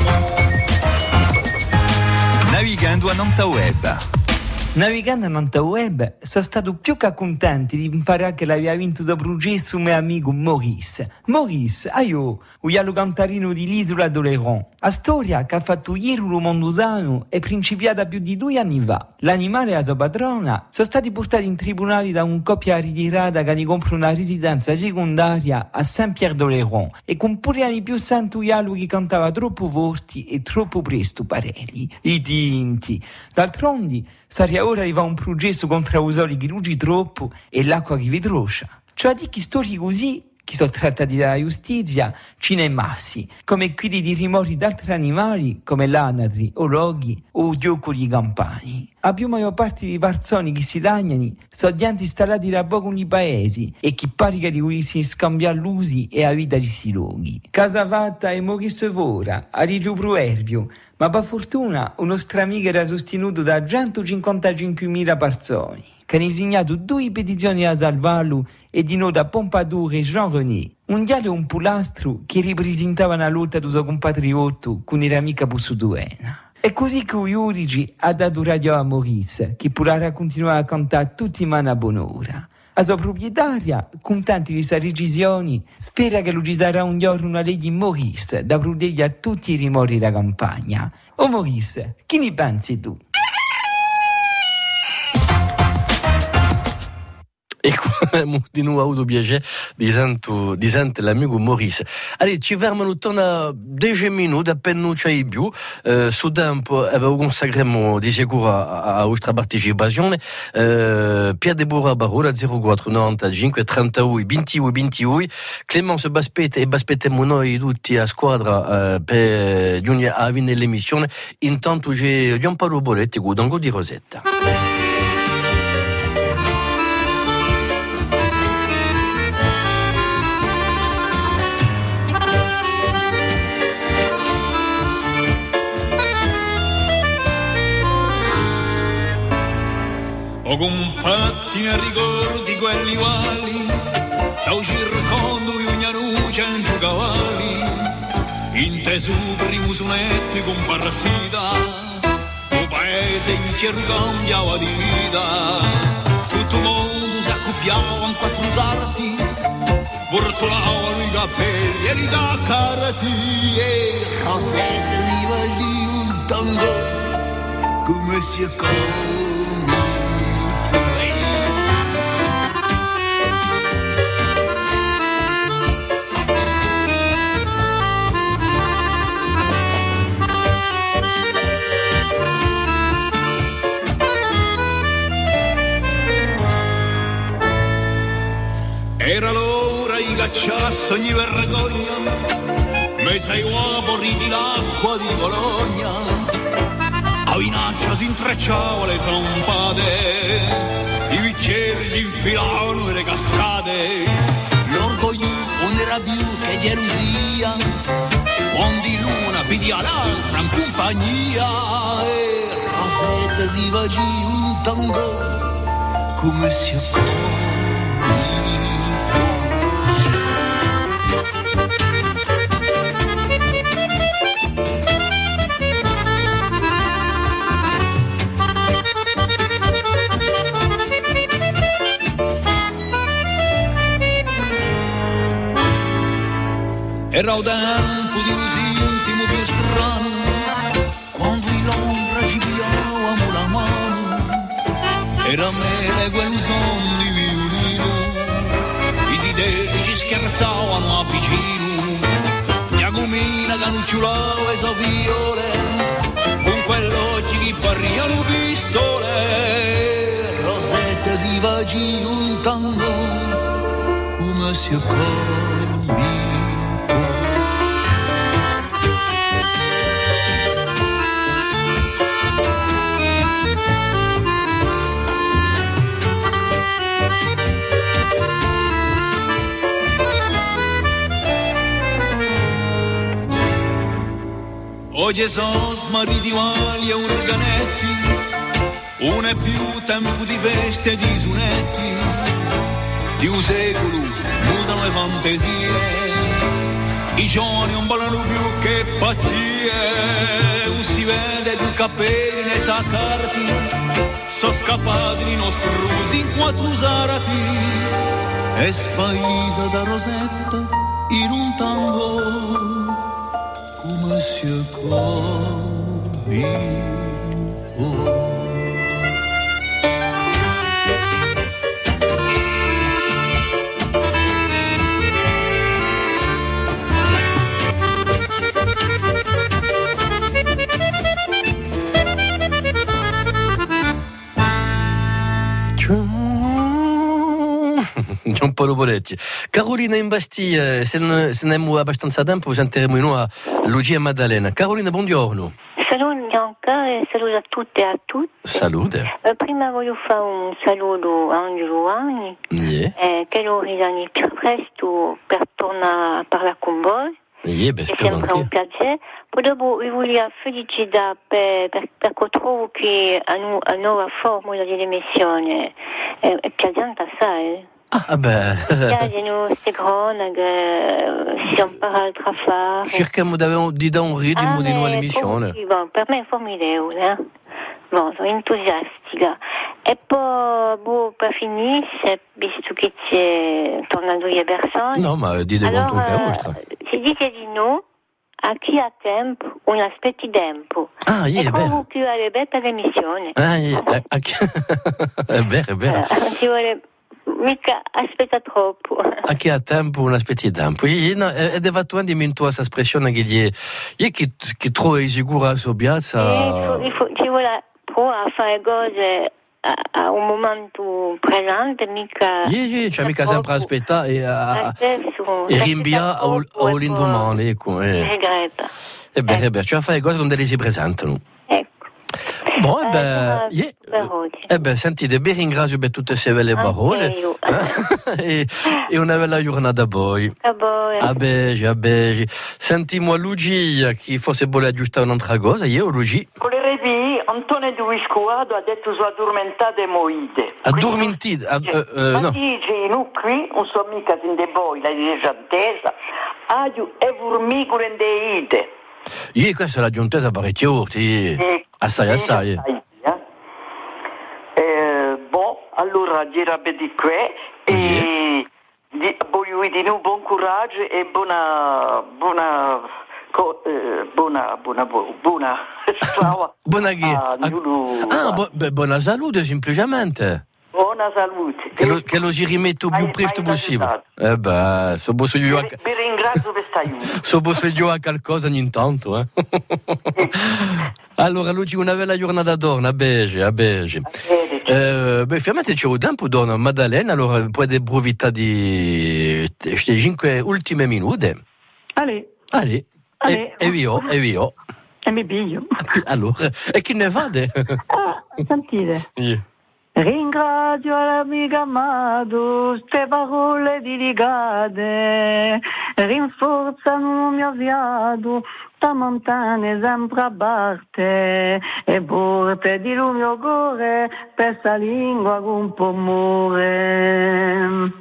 navigando a web. Navigando in web, sono stato più che contento di imparare che l'aveva vinto da processo mio amico Maurice. Maurice, lo cantarino di l'isola d'Oléron. La storia che ha fatto ieri lo mondosano è principiata più di 2 anni fa. L'animale e la sua padrona sono stati portati in tribunale da un coppia ritirata che ne compra una residenza secondaria a Saint-Pierre d'Oléron e con pure anni più santo Ialo che cantava troppo forti e troppo presto parelli. I tinti. D'altronde, sarebbe ora arriva un processo contro i soli che rugi troppo e l'acqua che vi troscia. Cioè di che storie così, che sono trattati dalla giustizia, ce ne massi, come quelli di rimorsi di altri animali, come l'anatri, o roghi, o gioccoli campani. La più maggior parte di persone che si lagnano sono dianti installati da poco nei paesi e che parica di volessi scambiare l'usi e la vita di questi luoghi. Casa fatta e Maurice Vora, a Rigio Proverbio, ma per fortuna un nostro amico era sostenuto da 155.000 persone. che hanno segnato 2 petizioni a salvarlo e di noi da Pompadour e Jean René. Un diale e un pulastro che rappresentava la lotta del suo compatriotto con era mica Bussuduena. È così che Iurici ha dato radio a Maurice, che potrà continuare a cantare tutti i mani a buon'ora. La sua proprietaria, contenta di questa decisione, spera che lui ci sarà un giorno una legge Maurice da proteggere a tutti i rimori della campagna. Oh Maurice, che ne pensi tu? E qua di nuovo avuto piacere di sentire l'amico Maurice. Allora, ci fermano torna 10 minuti, appena non c'è più. Su tempo consacriamo di sicuro a vostra partecipazione. Pierre de Bourra Barola 0495 32 22 22. Clémence Baspete e baspettiamo noi tutti a squadra per giungere a venire l'emissione. Intanto c'è Giampaolo Boletti con Dango di Rosetta. O compatti nei ricordi quelli uguali, da un circondo di una luce in 100 cavalli, inteso primo sonetto con parassita, o paese in cui cambiava di vita, tutto il mondo si accoppiava in 4 sarti, portolavano i capelli e li taccarati, e Rosetta di vasi un tango, come si accoglie. Era l'ora i cacciassi ogni vergogna, mezzo ai uomini di l'acqua di Bologna, a Vinaccia si intrecciava le trompate, i bicchieri si infilavano nelle cascate, l'orgoglio non era più che gelosia, quando l'una pidia l'altra in compagnia, e Rosetta si faceva un tango come si accoglie. Era un tempo di uso intimo più strano, quando in l'ombra ci pigliavamo la mano, era mele quel son di violino, i sideri ci scherzavano a vicino, Giacomina canucciolava e so viole, con quell'occhi che parriano pistole, Rosetta si faceva un tango, come si accoglie. Oggi sono smarriti mali e organetti, non è più tempo di feste e di sunetti, di un secolo mutano le fantasie, i giovani non ballano più che pazzie, non si vede più capelli né taccarti, sono scappati i nostri rusi in 4 sarati, e spaisa da Rosetta in un tango. Come si accoglie Giampaolo Boletti. Carolina in Bastia, se non abbiamo abbastanza tempo, sentiremo in noi Lucia e Maddalena. Carolina, buongiorno. Saluto Bianca e saluto a tutte e a tutti. Salute. Prima voglio fare un saluto a Angelo Anni, che lo ritorni più presto per tornare a parlare con voi. È sempre un piacere. Poi dopo vi voglio felicitare perché trovo che la nuova formula di emissione è piacente assai. Piacciono queste cronache, si impara altro a fare. Cerchiamo di dare un ritmo di nuova emissione. Per me è formidevole, sono entusiastica. E poi, per finire, visto che c'è tornando due persone... No, ma dite quanto che è vostra. Si dice di no a chi ha tempo, non aspetti tempo. E trovo che è bella per l'emissione. È vero. Non si vuole... mica aspetta troppo. A chi ha tempo, non aspetti tempo. Ed è fatto anche in questa espressione che gli è che trova sicura la sua piazza. Ci vuole provare a fare cose a un momento presente, mica... Cioè mica sempre aspettare e rinviare all'indomani. Regretta. È vero, cioè fare cose quando le si presentano. Sentite, vi ringrazio per tutte queste belle parole e una bella giornata a voi. A Begi. Sentiamo Luigi, che forse vuole aggiustare un'altra cosa. Io, Luigi. Volevo Antonio Di Viscoado ha detto su addormentate moide. Addormentite? No. Dice, noi qui, non so mica in de voi, la dice attesa, aglio e formicole in de ide. Questa è la giuntesa parecchio, assai. Allora gira di qui e voglio di noi buon coraggio e buona buona salute semplicemente. Buona salute. Che lo si rimetta il più presto possibile. So posso io vi ringrazio per questo aiuto. So posso io a qualcosa ogni tanto, Allora Luigi, una bella giornata d'orno, a Begi. Finalmente c'è un tempo d'orno, Maddalena, allora puoi approfittare di queste 5 ultime minuti. Allez. E via. E mi piglio. Allora, e chi ne fate? Sentite. Ringrazio l'amica Amado, ste parole delicate, rinforzano il mio fiato, sta montagna sempre a parte, e porte di lui mio cuore, per sta lingua con pomore.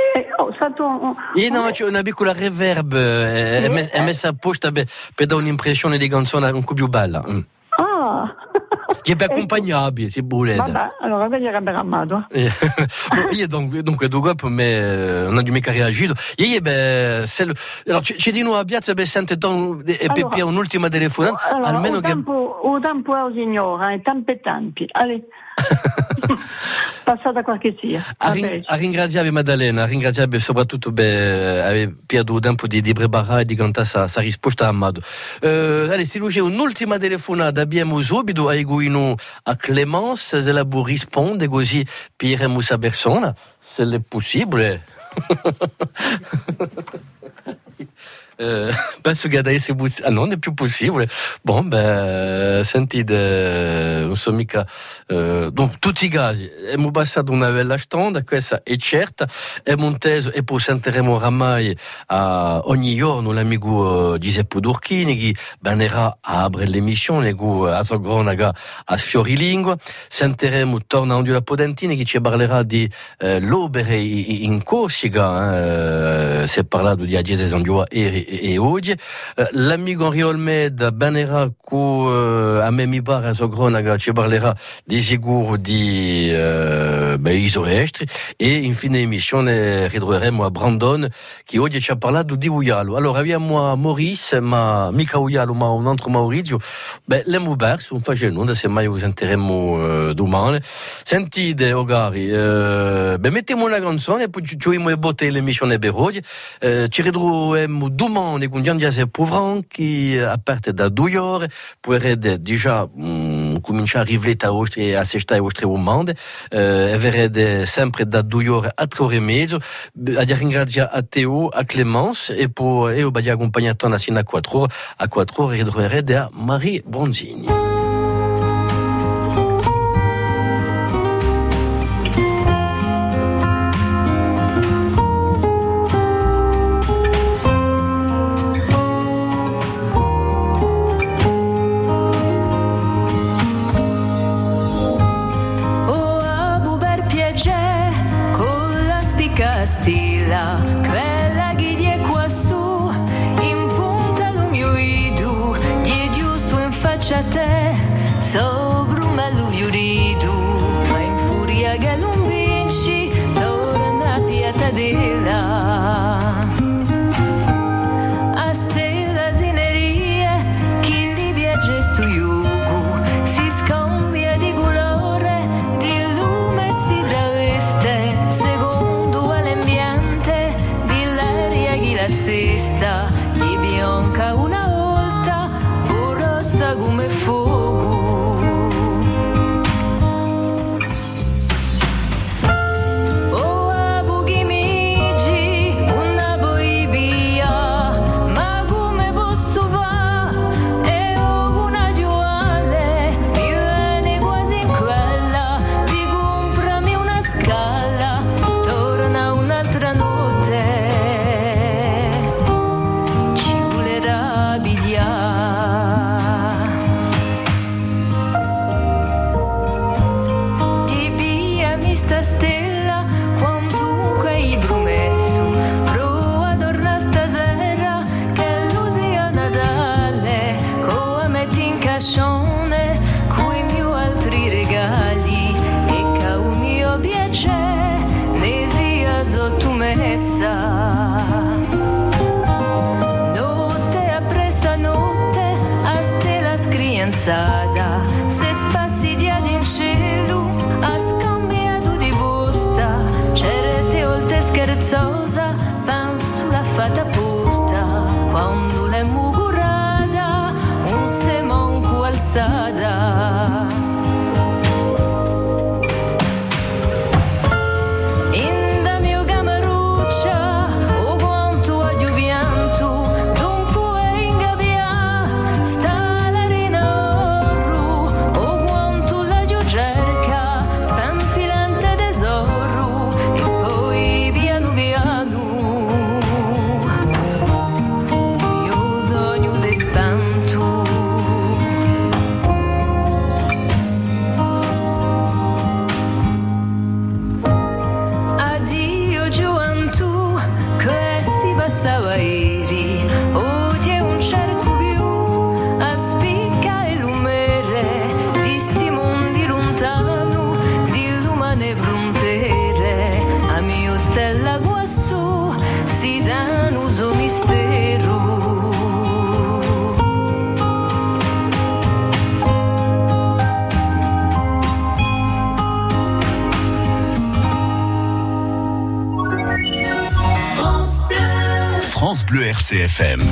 C'è una piccola reverb, è messa apposta per dare un'impressione di canzone un po' più bella. Che è accompagnabile, se volete. Vabbè, allora vediamo per Amado. Io dunque per me non ho mica reagito. Allora, c'è di nuovo a piazza per sentire per un'ultima telefonata. Allora, almeno il tempo è un signore, e tempi. Allez. Passata qualche sia. A ringraziare Maddalena, soprattutto per aver perduto il tempo di preparare e di cantare questa risposta a Amado. Se lui c'è un'ultima telefonata, abbiamo subito a Clémence, se la può rispondere così piremo questa persona, se è possibile. Penso che adesso non è più possibile. Sentite, non so mica. Tutti i casi, abbiamo passato una bella stonda, questa è certa. Abbiamo inteso e poi sentiremo oramai ogni giorno l'amico Giuseppe Durchini che banerà a aprire l'emissione con la sua cronaca a Sfiorilingua. Sentiremo torna Ondio la Podentini che ci parlerà di l'opere in Corsica. Si è parlato di Agese Sangiova e oggi. L'amico Henri Olmed banerà con a me mi pare a sua cronaca ci parlerà di sicuro di Isole Estri e infine emissione ritroveremo a Brandon che oggi ci ha parlato di Uialo. Allora abbiamo Maurice, ma mica Uialo ma un altro Maurizio. L'abbiamo perso, non faccio nulla, se mai vi sentiremo domani. Sentite Ogari, mettiamo una canzone e poi ci vogliamo bottare l'emissione per oggi. Ci ritroviamo domani con Gian Diaz e Pouvran che a parte da 2 ore potrete già cominciare a riflettere e assistere ai vostri domande e verrete sempre da 2 ore a 3 ore e mezzo. A ringraziare a Teo, a Clémence e poi io vi accompagno fino a 4 ore. A 4 ore ritroverete a Marie Bronzini. l'unica stilla, quella che di è qua su, in punta lo mio idu, di giusto in faccia a te, sopra un alluviuridu, ma in furia che non vinci, torna a piatadella. A stella sinerie, chi li viaggia stu yugu, si scambia di colore, di lume si traveste, secondo l'ambiente, di l'aria chi l'assesta, di bianca una volta, o rossa come fuoco. Se spassi di ad in cielo, a scambiato di busta, certe volte scherzosa, penso la fatta apposta, quando l'è mugurata, un semonco alzata. France Bleu RCFM.